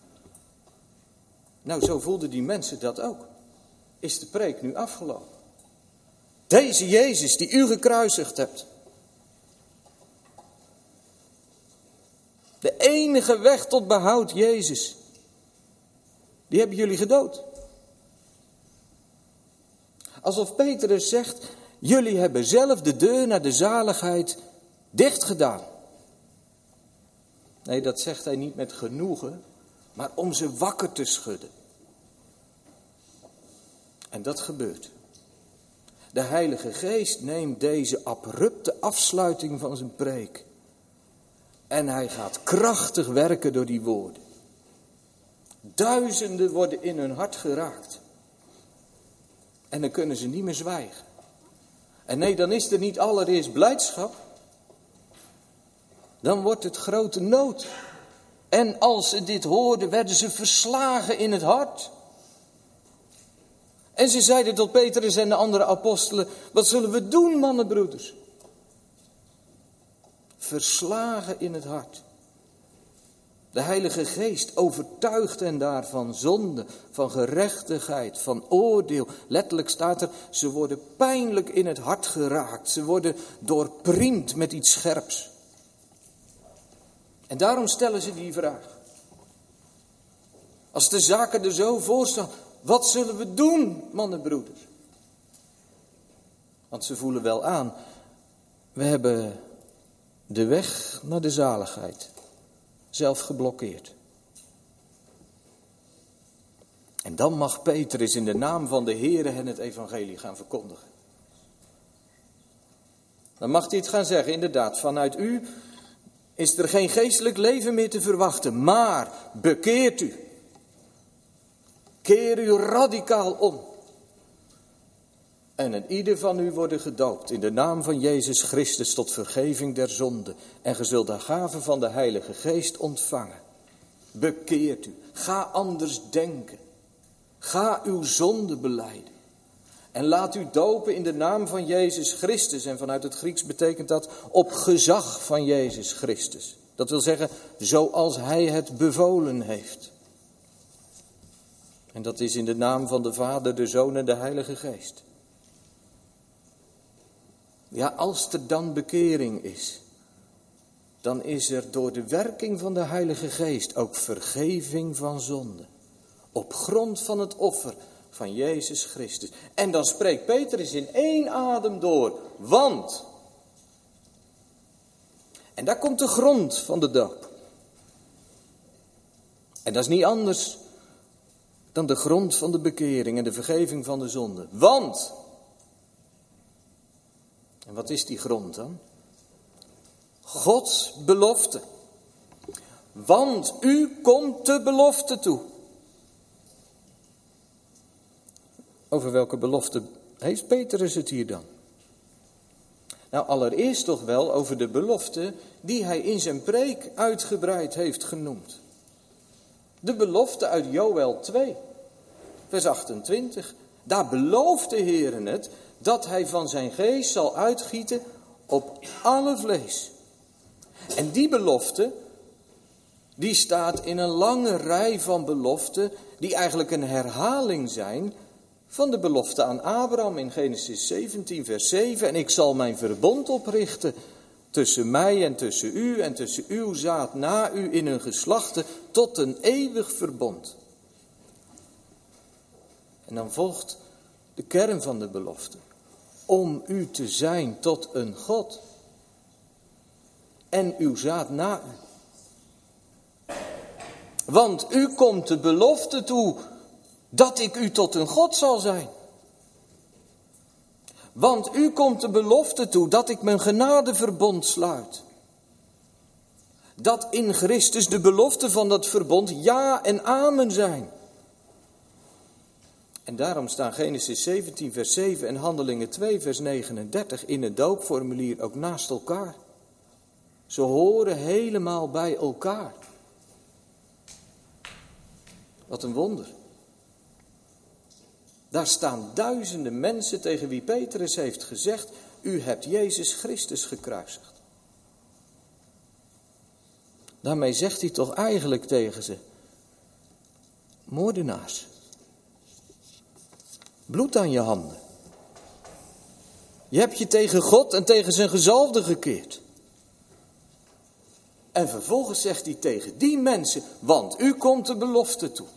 Nou, zo voelden die mensen dat ook. Is de preek nu afgelopen? Deze Jezus die u gekruisigd hebt. De enige weg tot behoud, Jezus. Die hebben jullie gedood. Alsof Petrus zegt, jullie hebben zelf de deur naar de zaligheid dicht gedaan. Nee, dat zegt hij niet met genoegen, maar om ze wakker te schudden. En dat gebeurt. De Heilige Geest neemt deze abrupte afsluiting van zijn preek. En hij gaat krachtig werken door die woorden. Duizenden worden in hun hart geraakt. En dan kunnen ze niet meer zwijgen. En nee, dan is er niet allereerst blijdschap. Dan wordt het grote nood. En als ze dit hoorden, werden ze verslagen in het hart. En ze zeiden tot Petrus en de andere apostelen, wat zullen we doen, mannenbroeders? Verslagen in het hart. De Heilige Geest overtuigt hen daar van zonde, van gerechtigheid, van oordeel. Letterlijk staat er, ze worden pijnlijk in het hart geraakt. Ze worden doorpriemd met iets scherps. En daarom stellen ze die vraag. Als de zaken er zo voor staan, wat zullen we doen, mannenbroeders? Want ze voelen wel aan, we hebben de weg naar de zaligheid zelf geblokkeerd. En dan mag Petrus in de naam van de Heere hen het evangelie gaan verkondigen. Dan mag hij het gaan zeggen, inderdaad, vanuit u is er geen geestelijk leven meer te verwachten, maar bekeert u. Keer u radicaal om. En een ieder van u worden gedoopt in de naam van Jezus Christus tot vergeving der zonde. En ge zult de gave van de Heilige Geest ontvangen. Bekeert u. Ga anders denken. Ga uw zonde belijden. En laat u dopen in de naam van Jezus Christus. En vanuit het Grieks betekent dat op gezag van Jezus Christus. Dat wil zeggen, zoals hij het bevolen heeft. En dat is in de naam van de Vader, de Zoon en de Heilige Geest. Ja, als er dan bekering is, dan is er door de werking van de Heilige Geest ook vergeving van zonde. Op grond van het offer van Jezus Christus. En dan spreekt Petrus in één adem door, want. En daar komt de grond van de doop. En dat is niet anders dan de grond van de bekering en de vergeving van de zonde. Want. En wat is die grond dan? Gods belofte. Want u komt de belofte toe. Over welke belofte heeft Petrus het hier dan? Nou, allereerst toch wel over de belofte die hij in zijn preek uitgebreid heeft genoemd. De belofte uit Joël 2, vers 28. Daar belooft de Heer het dat hij van zijn geest zal uitgieten op alle vlees. En die belofte, die staat in een lange rij van beloften die eigenlijk een herhaling zijn van de belofte aan Abraham in Genesis 17 vers 7. En ik zal mijn verbond oprichten tussen mij en tussen u en tussen uw zaad na u in hun geslachten tot een eeuwig verbond. En dan volgt de kern van de belofte. Om u te zijn tot een God. En uw zaad na u. Want u komt de belofte toe dat ik u tot een God zal zijn. Want u komt de belofte toe dat ik mijn genadeverbond sluit. Dat in Christus de belofte van dat verbond ja en amen zijn. En daarom staan Genesis 17 vers 7 en Handelingen 2 vers 39 in het doopformulier ook naast elkaar. Ze horen helemaal bij elkaar. Wat een wonder. Daar staan duizenden mensen tegen wie Petrus heeft gezegd: u hebt Jezus Christus gekruisigd. Daarmee zegt hij toch eigenlijk tegen ze: moordenaars, bloed aan je handen. Je hebt je tegen God en tegen zijn gezalfde gekeerd. En vervolgens zegt hij tegen die mensen: want u komt de belofte toe.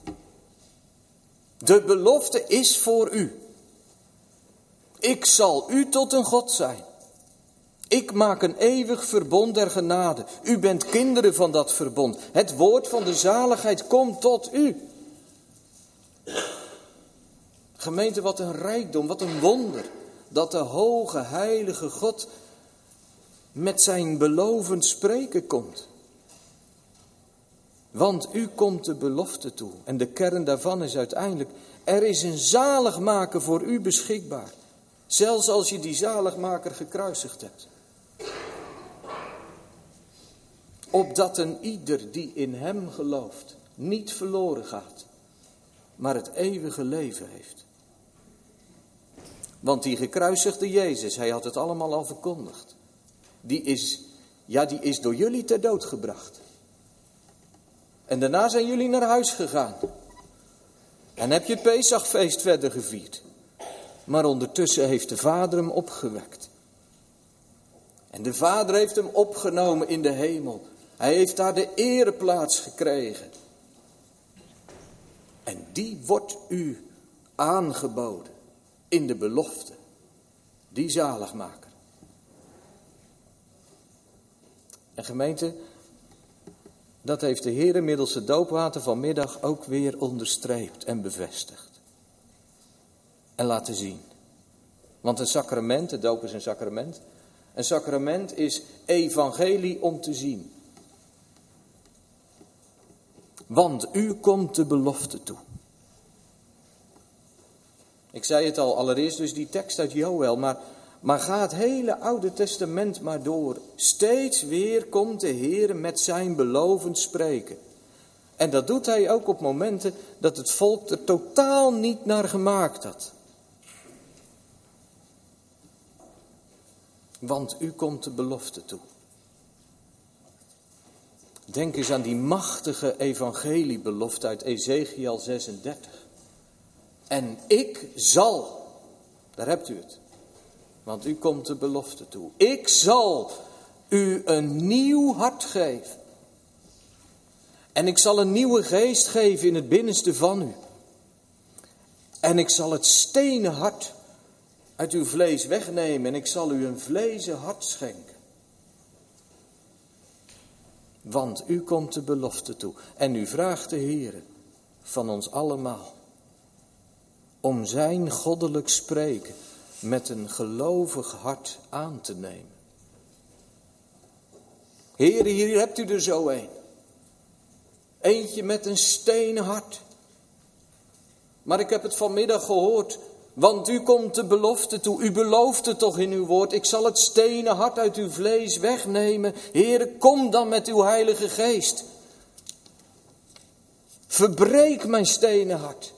De belofte is voor u. Ik zal u tot een God zijn. Ik maak een eeuwig verbond der genade. U bent kinderen van dat verbond. Het woord van de zaligheid komt tot u. Gemeente, wat een rijkdom, wat een wonder. Dat de hoge, heilige God met zijn belovend spreken komt. Want u komt de belofte toe. En de kern daarvan is uiteindelijk: er is een zaligmaker voor u beschikbaar. Zelfs als je die zaligmaker gekruisigd hebt. Opdat een ieder die in hem gelooft niet verloren gaat, maar het eeuwige leven heeft. Want die gekruisigde Jezus, hij had het allemaal al verkondigd. Die is door jullie ter dood gebracht. En daarna zijn jullie naar huis gegaan. En heb je het Pesachfeest verder gevierd. Maar ondertussen heeft de Vader hem opgewekt. En de Vader heeft hem opgenomen in de hemel. Hij heeft daar de ereplaats gekregen. En die wordt u aangeboden in de belofte. Die zaligmaker. En gemeente, dat heeft de Heer middels het doopwater vanmiddag ook weer onderstreept en bevestigd. En laten zien. Want een sacrament, de doop is een sacrament. Een sacrament is evangelie om te zien. Want u komt de belofte toe. Ik zei het al, allereerst dus die tekst uit Joël, maar ga het hele Oude Testament maar door. Steeds weer komt de Heer met zijn belovend spreken. En dat doet hij ook op momenten dat het volk er totaal niet naar gemaakt had. Want u komt de belofte toe. Denk eens aan die machtige evangeliebelofte uit Ezechiel 36. En ik zal, daar hebt u het, want u komt de belofte toe. Ik zal u een nieuw hart geven. En ik zal een nieuwe geest geven in het binnenste van u. En ik zal het stenen hart uit uw vlees wegnemen en ik zal u een vlezen hart schenken. Want u komt de belofte toe. En u vraagt de Heere van ons allemaal om zijn goddelijk spreken met een gelovig hart aan te nemen. Heere, hier hebt u er zo een. Eentje met een stenen hart. Maar ik heb het vanmiddag gehoord, want u komt de belofte toe. U belooft het toch in uw woord. Ik zal het stenen hart uit uw vlees wegnemen. Heere, kom dan met uw heilige geest. Verbreek mijn stenen hart.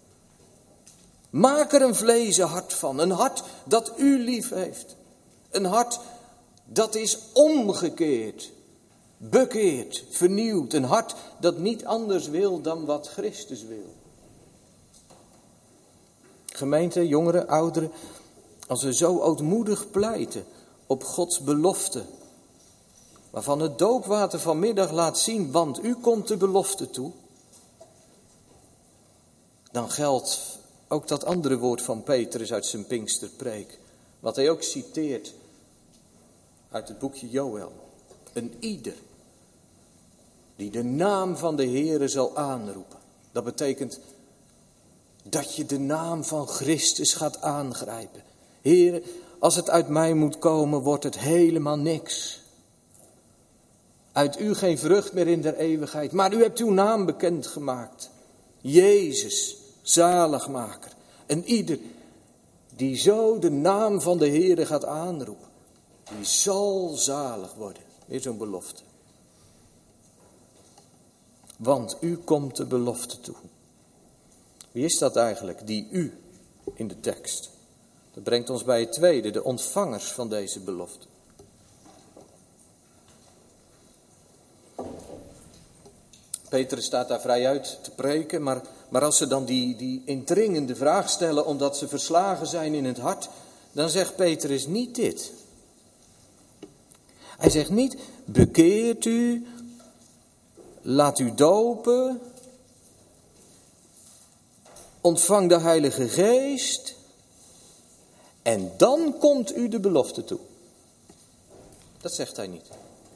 Maak er een vlezen hart van. Een hart dat u lief heeft. Een hart dat is omgekeerd, bekeerd, vernieuwd. Een hart dat niet anders wil dan wat Christus wil. Gemeente, jongeren, ouderen, als we zo ootmoedig pleiten op Gods belofte, waarvan het doopwater vanmiddag laat zien, want u komt de belofte toe, dan geldt ook dat andere woord van Petrus uit zijn Pinksterpreek, wat hij ook citeert uit het boekje Joël. Een ieder die de naam van de Heere zal aanroepen. Dat betekent dat je de naam van Christus gaat aangrijpen. Heere, als het uit mij moet komen, wordt het helemaal niks. Uit u geen vrucht meer in der eeuwigheid. Maar u hebt uw naam bekendgemaakt. Jezus, zaligmaker. En ieder die zo de naam van de Heere gaat aanroepen, die zal zalig worden. Weer zo'n belofte. Want u komt de belofte toe. Wie is dat eigenlijk die u in de tekst. Dat brengt ons bij het tweede, de ontvangers van deze belofte. Petrus staat daar vrij uit te preken, maar als ze dan die indringende vraag stellen omdat ze verslagen zijn in het hart, dan zegt Petrus niet dit. Hij zegt niet, bekeert u, laat u dopen, ontvang de Heilige Geest en dan komt u de belofte toe. Dat zegt hij niet.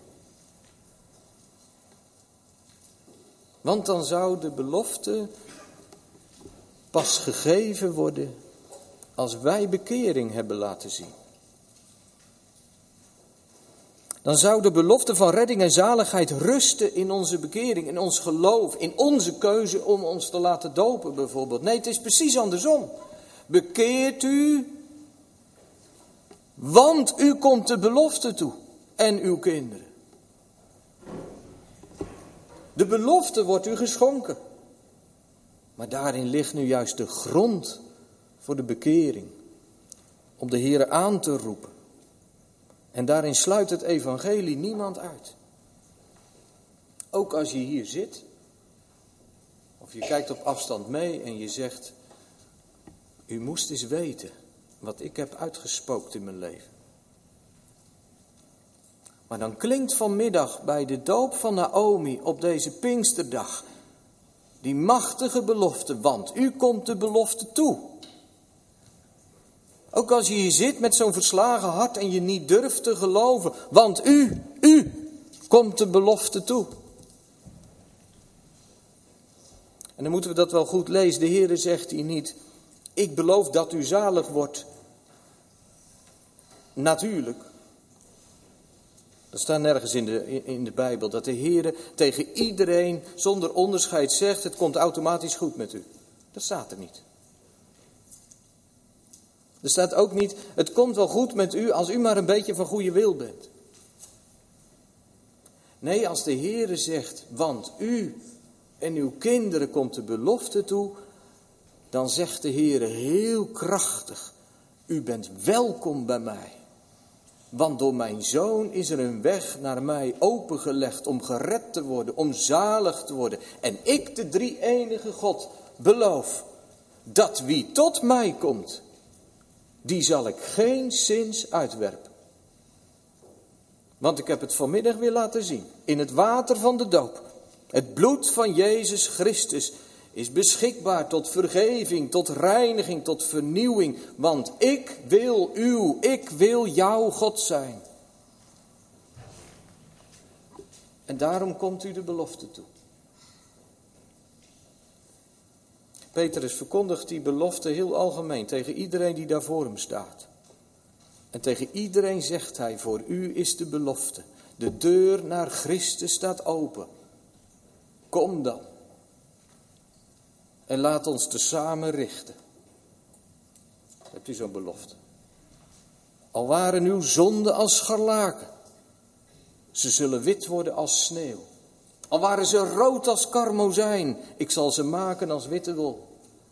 Want dan zou de belofte pas gegeven worden als wij bekering hebben laten zien. Dan zou de belofte van redding en zaligheid rusten in onze bekering, in ons geloof, in onze keuze om ons te laten dopen bijvoorbeeld. Nee, het is precies andersom. Bekeert u, want u komt de belofte toe en uw kinderen. De belofte wordt u geschonken. Maar daarin ligt nu juist de grond voor de bekering. Om de Heere aan te roepen. En daarin sluit het evangelie niemand uit. Ook als je hier zit. Of je kijkt op afstand mee en je zegt. U moest eens weten wat ik heb uitgespookt in mijn leven. Maar dan klinkt vanmiddag bij de doop van Naomi op deze Pinksterdag die machtige belofte, want u komt de belofte toe. Ook als je hier zit met zo'n verslagen hart en je niet durft te geloven, want u komt de belofte toe. En dan moeten we dat wel goed lezen. De Heere zegt hier niet, ik beloof dat u zalig wordt. Natuurlijk. Er staat nergens in de Bijbel dat de Heere tegen iedereen zonder onderscheid zegt, het komt automatisch goed met u. Dat staat er niet. Er staat ook niet, het komt wel goed met u als u maar een beetje van goede wil bent. Nee, als de Heere zegt, want u en uw kinderen komt de belofte toe, dan zegt de Heere heel krachtig, u bent welkom bij mij. Want door mijn zoon is er een weg naar mij opengelegd om gered te worden, om zalig te worden. En ik, de drie-enige God, beloof dat wie tot mij komt, die zal ik geenszins uitwerpen. Want ik heb het vanmiddag weer laten zien, in het water van de doop. Het bloed van Jezus Christus is beschikbaar tot vergeving, tot reiniging, tot vernieuwing. Want ik wil jouw God zijn. En daarom komt u de belofte toe. Petrus verkondigt die belofte heel algemeen tegen iedereen die daar voor hem staat. En tegen iedereen zegt hij, voor u is de belofte. De deur naar Christus staat open. Kom dan. En laat ons tezamen richten. Hebt u zo'n belofte? Al waren uw zonden als scharlaken. Ze zullen wit worden als sneeuw. Al waren ze rood als karmozijn. Ik zal ze maken als witte wol.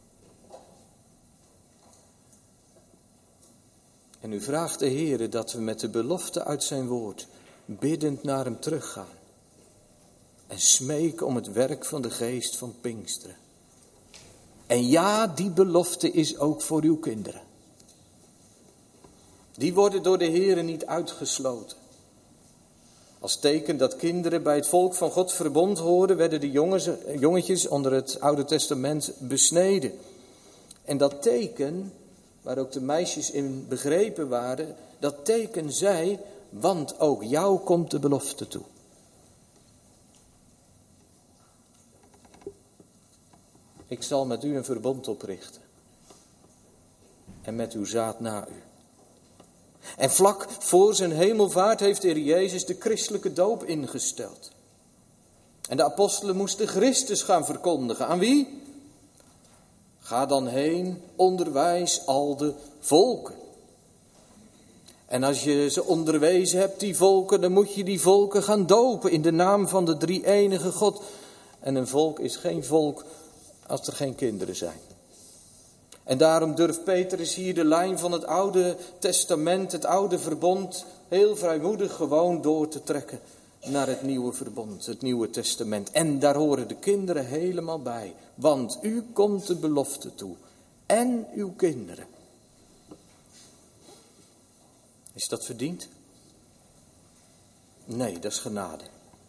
En u vraagt de Heere dat we met de belofte uit zijn woord biddend naar hem teruggaan. En smeken om het werk van de geest van Pinksteren. En ja, die belofte is ook voor uw kinderen. Die worden door de Heere niet uitgesloten. Als teken dat kinderen bij het volk van God verbond hoorden, werden de jongetjes onder het Oude Testament besneden. En dat teken, waar ook de meisjes in begrepen waren, dat teken zei, want ook jou komt de belofte toe. Ik zal met u een verbond oprichten. En met uw zaad na u. En vlak voor zijn hemelvaart heeft de Heer Jezus de christelijke doop ingesteld. En de apostelen moesten Christus gaan verkondigen. Aan wie? Ga dan heen, onderwijs al de volken. En als je ze onderwezen hebt, die volken, dan moet je die volken gaan dopen in de naam van de drie-enige God. En een volk is geen volk als er geen kinderen zijn. En daarom durft Petrus hier de lijn van het Oude Testament, het Oude Verbond, heel vrijmoedig gewoon door te trekken naar het Nieuwe Verbond, het Nieuwe Testament. En daar horen de kinderen helemaal bij, want u komt de belofte toe en uw kinderen. Is dat verdiend? Nee, dat is genade.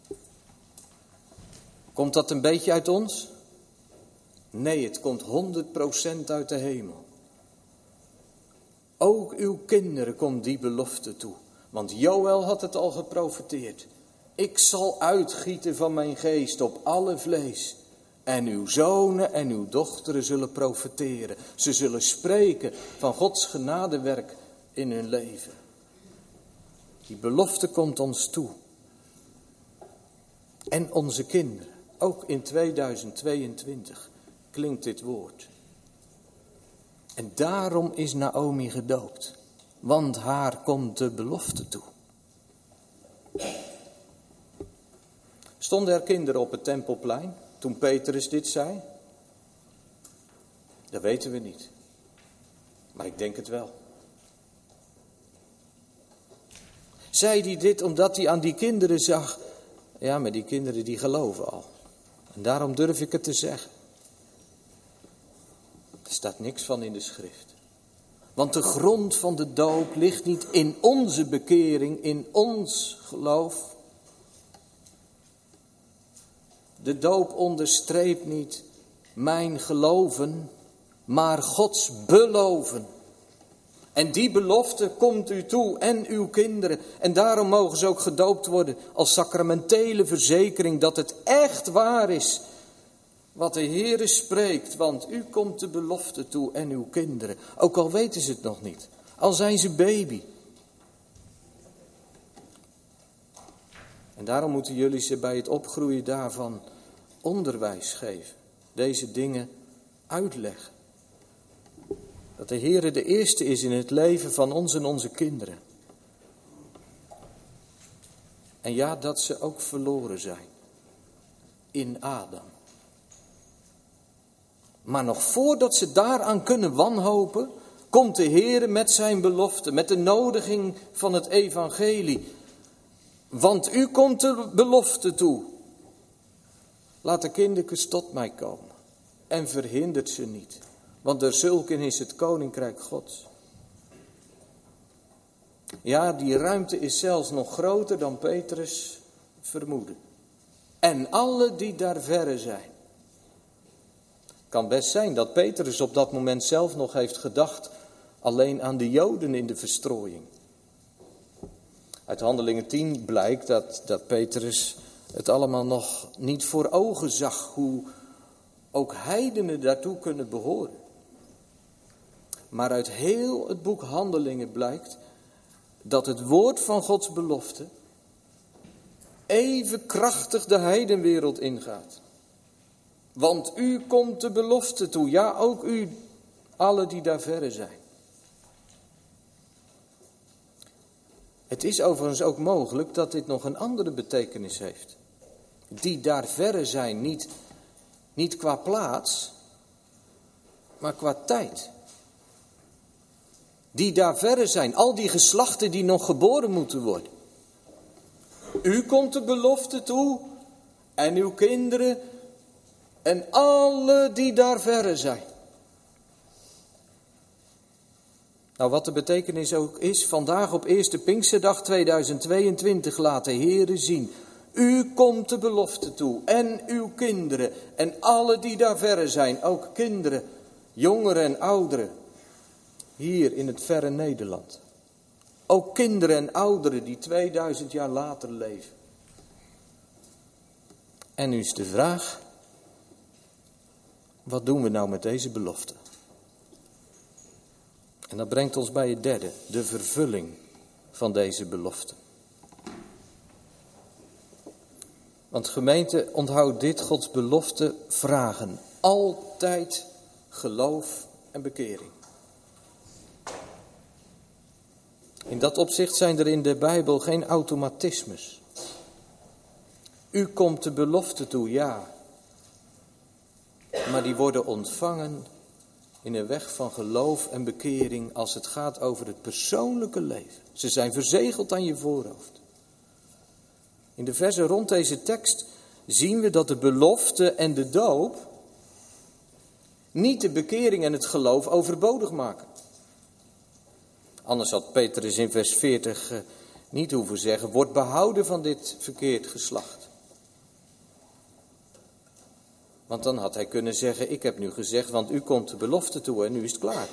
Komt dat een beetje uit ons? Nee, het komt 100% uit de hemel. Ook uw kinderen komt die belofte toe. Want Joël had het al geprofeteerd. Ik zal uitgieten van mijn geest op alle vlees. En uw zonen en uw dochteren zullen profeteren. Ze zullen spreken van Gods genadewerk in hun leven. Die belofte komt ons toe. En onze kinderen, ook in 2022, klinkt dit woord. En daarom is Naomi gedoopt, want haar komt de belofte toe. Stonden er kinderen op het Tempelplein toen Petrus dit zei? Dat weten we niet, maar ik denk het wel. Zei hij dit omdat hij aan die kinderen zag? Ja, maar die kinderen die geloven al. En daarom durf ik het te zeggen. Er staat niks van in de schrift. Want de grond van de doop ligt niet in onze bekering, in ons geloof. De doop onderstreept niet mijn geloven, maar Gods beloven. En die belofte komt u toe en uw kinderen. En daarom mogen ze ook gedoopt worden als sacramentele verzekering dat het echt waar is wat de Heere spreekt. Want u komt de belofte toe en uw kinderen. Ook al weten ze het nog niet. Al zijn ze baby. En daarom moeten jullie ze bij het opgroeien daarvan onderwijs geven. Deze dingen uitleggen. Dat de Heere de eerste is in het leven van ons en onze kinderen. En ja, dat ze ook verloren zijn. In Adam. Maar nog voordat ze daaraan kunnen wanhopen, komt de Heere met zijn belofte, met de nodiging van het evangelie. Want u komt de belofte toe. Laat de kindertjes tot mij komen en verhindert ze niet. Want door zulken is het koninkrijk Gods. Ja, die ruimte is zelfs nog groter dan Petrus vermoedde. En alle die daar verre zijn. Kan best zijn dat Petrus op dat moment zelf nog heeft gedacht alleen aan de Joden in de verstrooiing. Uit Handelingen 10 blijkt dat Petrus het allemaal nog niet voor ogen zag hoe ook heidenen daartoe kunnen behoren. Maar uit heel het boek Handelingen blijkt dat het woord van Gods belofte even krachtig de heidenwereld ingaat. Want u komt de belofte toe, ja ook u, alle die daar verre zijn. Het is overigens ook mogelijk dat dit nog een andere betekenis heeft. Die daar verre zijn, niet qua plaats, maar qua tijd. Die daar verre zijn, al die geslachten die nog geboren moeten worden. U komt de belofte toe en uw kinderen en alle die daar verre zijn. Nou, wat de betekenis ook is, vandaag op eerste Pinksterdag 2022 laat de Heere zien. U komt de belofte toe en uw kinderen en alle die daar verre zijn, ook kinderen, jongeren en ouderen, hier in het verre Nederland. Ook kinderen en ouderen die 2000 jaar later leven. En nu is de vraag, wat doen we nou met deze belofte? En dat brengt ons bij het derde, de vervulling van deze belofte. Want gemeente, onthoud dit, Gods belofte vragen altijd geloof en bekering. In dat opzicht zijn er in de Bijbel geen automatismes. U komt de belofte toe, ja. Maar die worden ontvangen in een weg van geloof en bekering als het gaat over het persoonlijke leven. Ze zijn verzegeld aan je voorhoofd. In de versen rond deze tekst zien we dat de belofte en de doop niet de bekering en het geloof overbodig maken. Anders had Petrus in vers 40 niet hoeven zeggen, wordt behouden van dit verkeerd geslacht. Want dan had hij kunnen zeggen, ik heb nu gezegd, want u komt de belofte toe en nu is het klaar.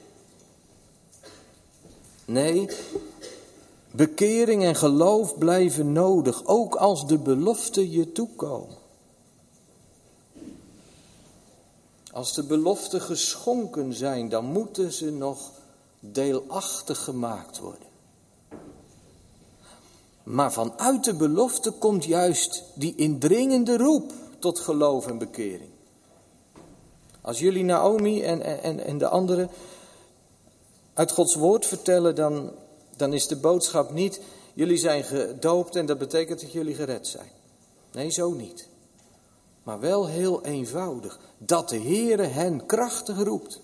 Nee, bekering en geloof blijven nodig, ook als de beloften je toekomen. Als de beloften geschonken zijn, dan moeten ze nog deelachtig gemaakt worden. Maar vanuit de belofte komt juist die indringende roep tot geloof en bekering. Als jullie Naomi en de anderen uit Gods woord vertellen, dan is de boodschap niet, jullie zijn gedoopt en dat betekent dat jullie gered zijn. Nee, zo niet. Maar wel heel eenvoudig, dat de Heere hen krachtig roept.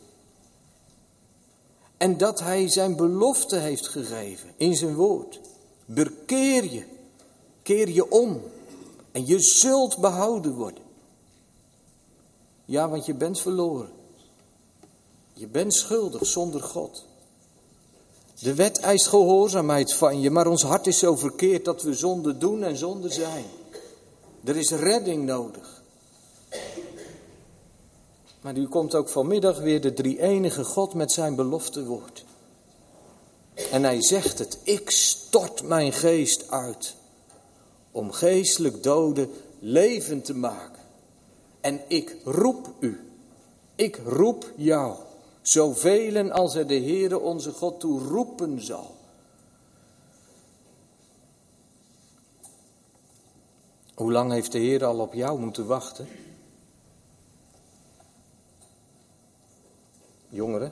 En dat hij zijn belofte heeft gegeven in zijn woord. Bekeer je, keer je om en je zult behouden worden. Ja, want je bent verloren. Je bent schuldig zonder God. De wet eist gehoorzaamheid van je, maar ons hart is zo verkeerd dat we zonde doen en zonde zijn. Er is redding nodig. Maar nu komt ook vanmiddag weer de drie-enige God met zijn beloftewoord. En hij zegt het, ik stort mijn geest uit om geestelijk doden levend te maken. En ik roep u, ik roep jou, zoveel als er de Heere onze God toe roepen zal. Hoe lang heeft de Heer al op jou moeten wachten? Jongeren,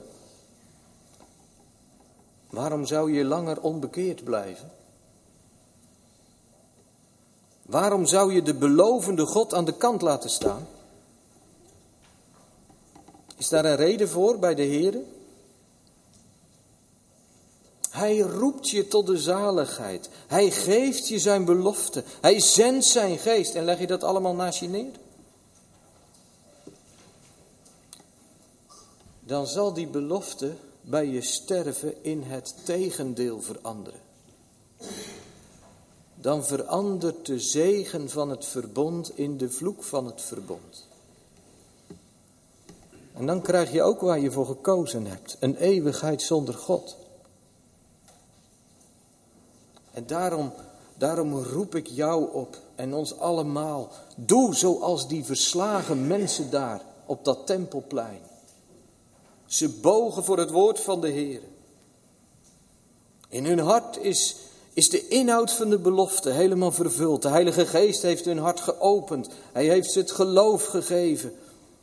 waarom zou je langer onbekeerd blijven? Waarom zou je de belovende God aan de kant laten staan? Is daar een reden voor bij de Heere? Hij roept je tot de zaligheid. Hij geeft je zijn belofte. Hij zendt zijn geest. En leg je dat allemaal naast je neer? Dan zal die belofte bij je sterven in het tegendeel veranderen. Dan verandert de zegen van het verbond in de vloek van het verbond. En dan krijg je ook waar je voor gekozen hebt. Een eeuwigheid zonder God. En daarom roep ik jou op en ons allemaal. Doe zoals die verslagen mensen daar op dat tempelplein. Ze bogen voor het woord van de Heer. In hun hart is de inhoud van de belofte helemaal vervuld. De Heilige Geest heeft hun hart geopend. Hij heeft ze het geloof gegeven.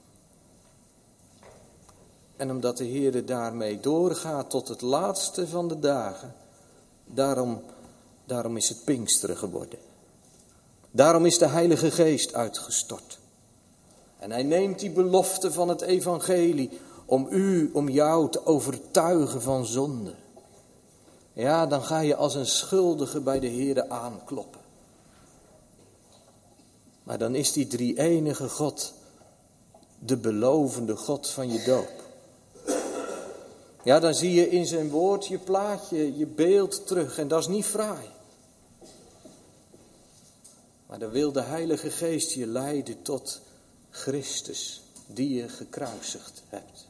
En omdat de Heer daarmee doorgaat tot het laatste van de dagen, daarom is het Pinksteren geworden. Daarom is de Heilige Geest uitgestort. En hij neemt die belofte van het evangelie om jou te overtuigen van zonde. Ja, dan ga je als een schuldige bij de Heere aankloppen. Maar dan is die drie-enige God de belovende God van je doop. Ja, dan zie je in zijn woord je plaatje, je beeld terug en dat is niet fraai. Maar dan wil de Heilige Geest je leiden tot Christus, die je gekruisigd hebt.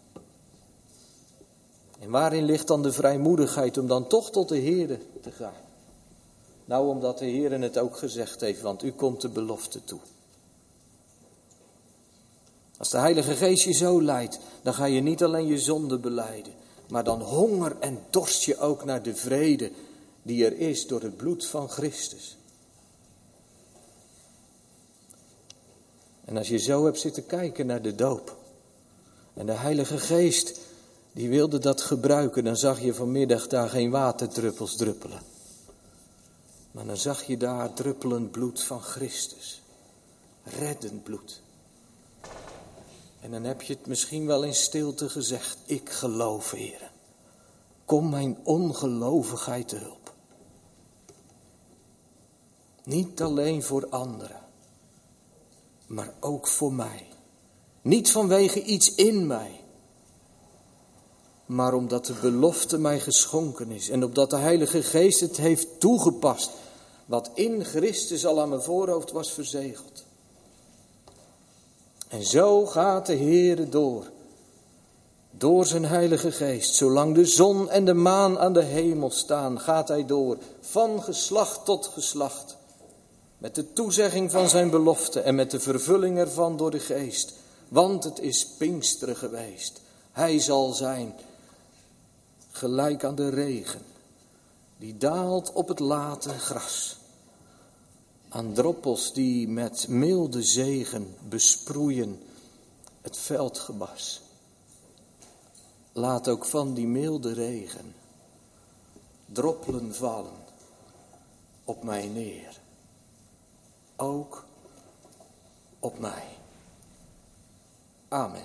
En waarin ligt dan de vrijmoedigheid om dan toch tot de Heere te gaan? Nou, omdat de Heere het ook gezegd heeft, want u komt de belofte toe. Als de Heilige Geest je zo leidt, dan ga je niet alleen je zonde belijden, maar dan honger en dorst je ook naar de vrede die er is door het bloed van Christus. En als je zo hebt zitten kijken naar de doop en de Heilige Geest die wilde dat gebruiken, dan zag je vanmiddag daar geen waterdruppels druppelen. Maar dan zag je daar druppelend bloed van Christus. Reddend bloed. En dan heb je het misschien wel in stilte gezegd. Ik geloof, Heere. Kom mijn ongelovigheid te hulp. Niet alleen voor anderen, maar ook voor mij. Niet vanwege iets in mij, maar omdat de belofte mij geschonken is en opdat de Heilige Geest het heeft toegepast, wat in Christus al aan mijn voorhoofd was verzegeld. En zo gaat de Heere door zijn Heilige Geest. Zolang de zon en de maan aan de hemel staan, gaat hij door, van geslacht tot geslacht. Met de toezegging van zijn belofte en met de vervulling ervan door de Geest. Want het is Pinksteren geweest. Hij zal zijn gelijk aan de regen, die daalt op het late gras. Aan droppels die met milde zegen besproeien het veldgebas. Laat ook van die milde regen droppelen vallen op mij neer. Ook op mij. Amen.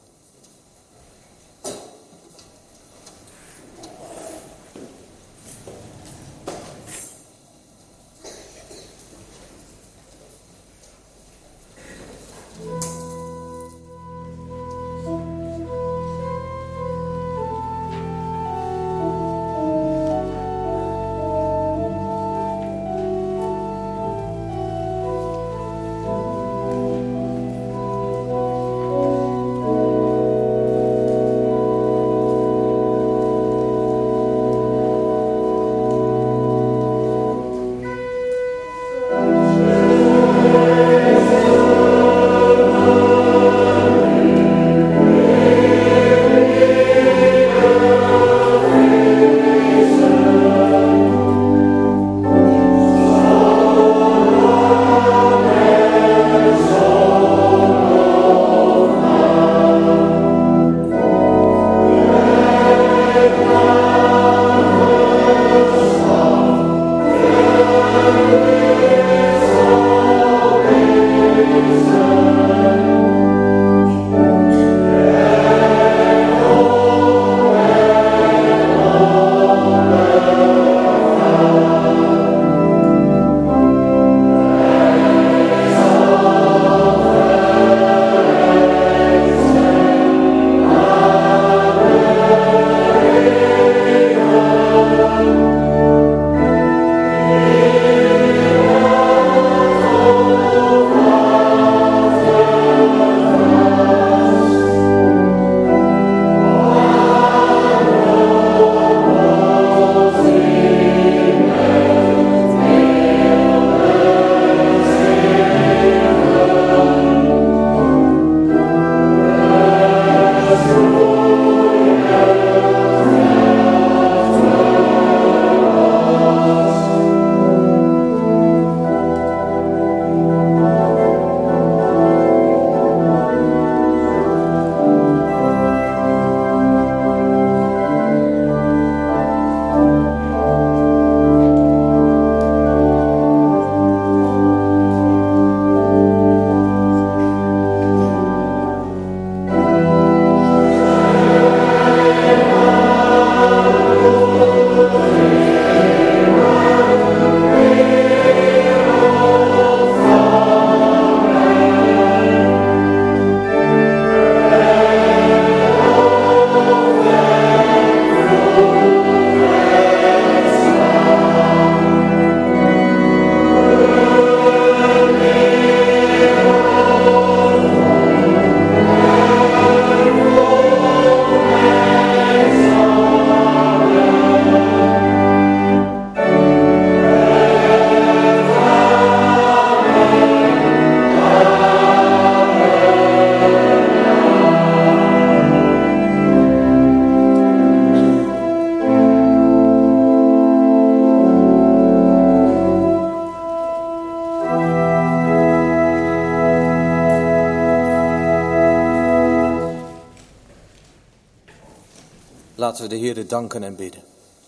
Laten we de Heere danken en bidden.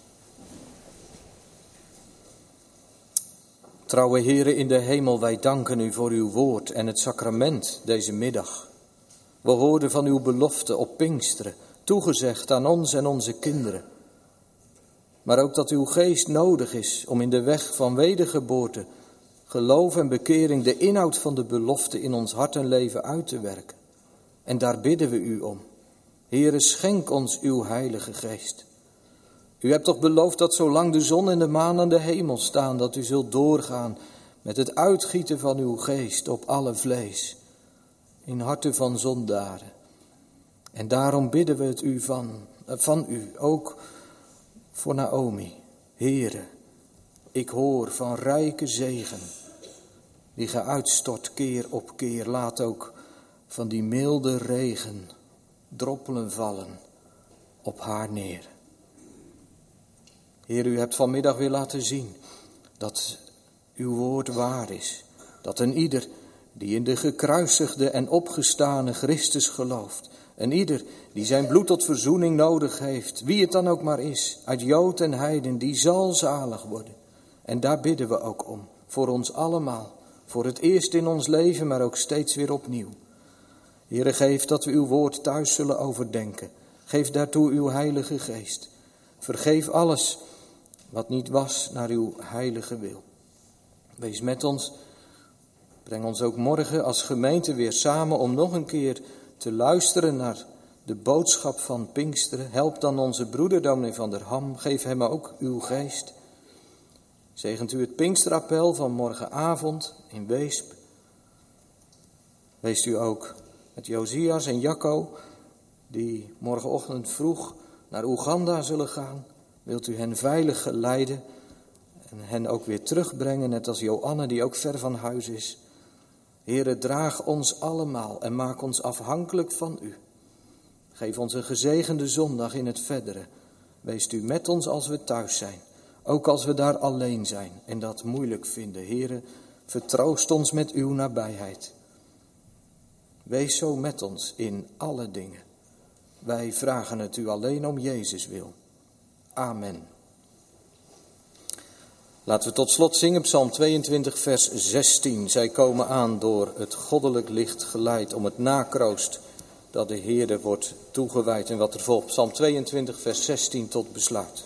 Trouwe Heere in de hemel, wij danken u voor uw woord en het sacrament deze middag. We hoorden van uw belofte op Pinksteren, toegezegd aan ons en onze kinderen. Maar ook dat uw geest nodig is om in de weg van wedergeboorte, geloof en bekering de inhoud van de belofte in ons hart en leven uit te werken. En daar bidden we u om. Heere, schenk ons uw heilige geest. U hebt toch beloofd dat zolang de zon en de maan aan de hemel staan, dat u zult doorgaan met het uitgieten van uw geest op alle vlees, in harten van zondaren. En daarom bidden we het u van u, ook voor Naomi. Heere, ik hoor van rijke zegen, die ge uitstort keer op keer. Laat ook van die milde regen droppelen vallen op haar neer. Heer, u hebt vanmiddag weer laten zien dat uw woord waar is. Dat een ieder die in de gekruisigde en opgestane Christus gelooft, een ieder die zijn bloed tot verzoening nodig heeft, wie het dan ook maar is, uit Jood en heiden, die zal zalig worden. En daar bidden we ook om, voor ons allemaal, voor het eerst in ons leven, maar ook steeds weer opnieuw. Heere, geef dat we uw woord thuis zullen overdenken. Geef daartoe uw heilige geest. Vergeef alles wat niet was naar uw heilige wil. Wees met ons. Breng ons ook morgen als gemeente weer samen om nog een keer te luisteren naar de boodschap van Pinksteren. Help dan onze broeder dominee van der Ham. Geef hem ook uw geest. Zegent u het Pinksterappel van morgenavond in Weesp. Weest u ook met Josias en Jacco, die morgenochtend vroeg naar Oeganda zullen gaan. Wilt u hen veilig geleiden en hen ook weer terugbrengen, net als Joanne, die ook ver van huis is. Heere, draag ons allemaal en maak ons afhankelijk van u. Geef ons een gezegende zondag in het verdere. Weest u met ons als we thuis zijn, ook als we daar alleen zijn en dat moeilijk vinden. Heere, vertroost ons met uw nabijheid. Wees zo met ons in alle dingen. Wij vragen het u alleen om Jezus wil. Amen. Laten we tot slot zingen Psalm 22 vers 16. Zij komen aan door het goddelijk licht geleid om het nakroost dat de Heere wordt toegewijd. En wat er volgt, Psalm 22 vers 16 tot besluit.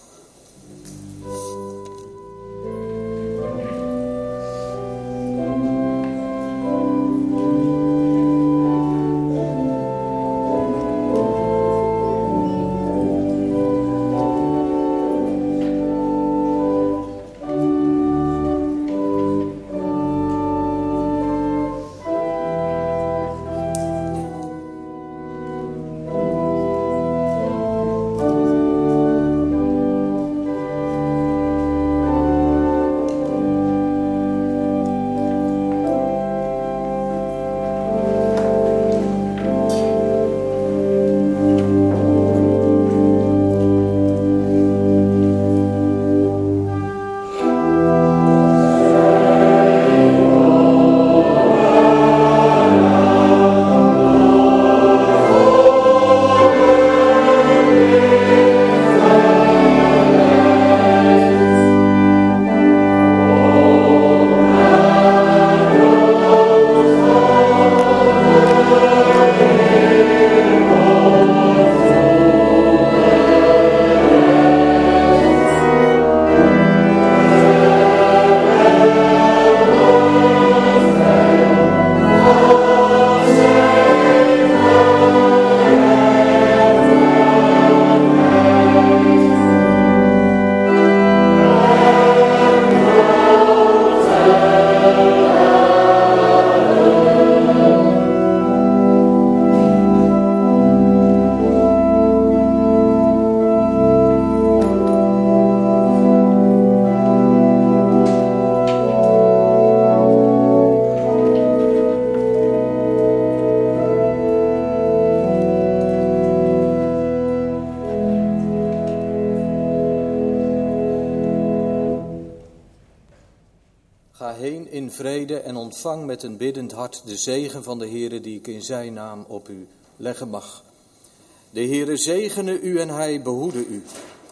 Ga heen in vrede en ontvang met een biddend hart de zegen van de Heere die ik in zijn naam op u leggen mag. De Heere zegene u en hij behoede u.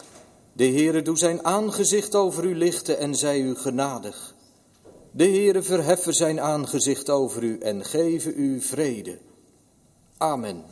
De Heere doe zijn aangezicht over u lichten en zij u genadig. De Heere verheffen zijn aangezicht over u en geven u vrede. Amen.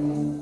Amen.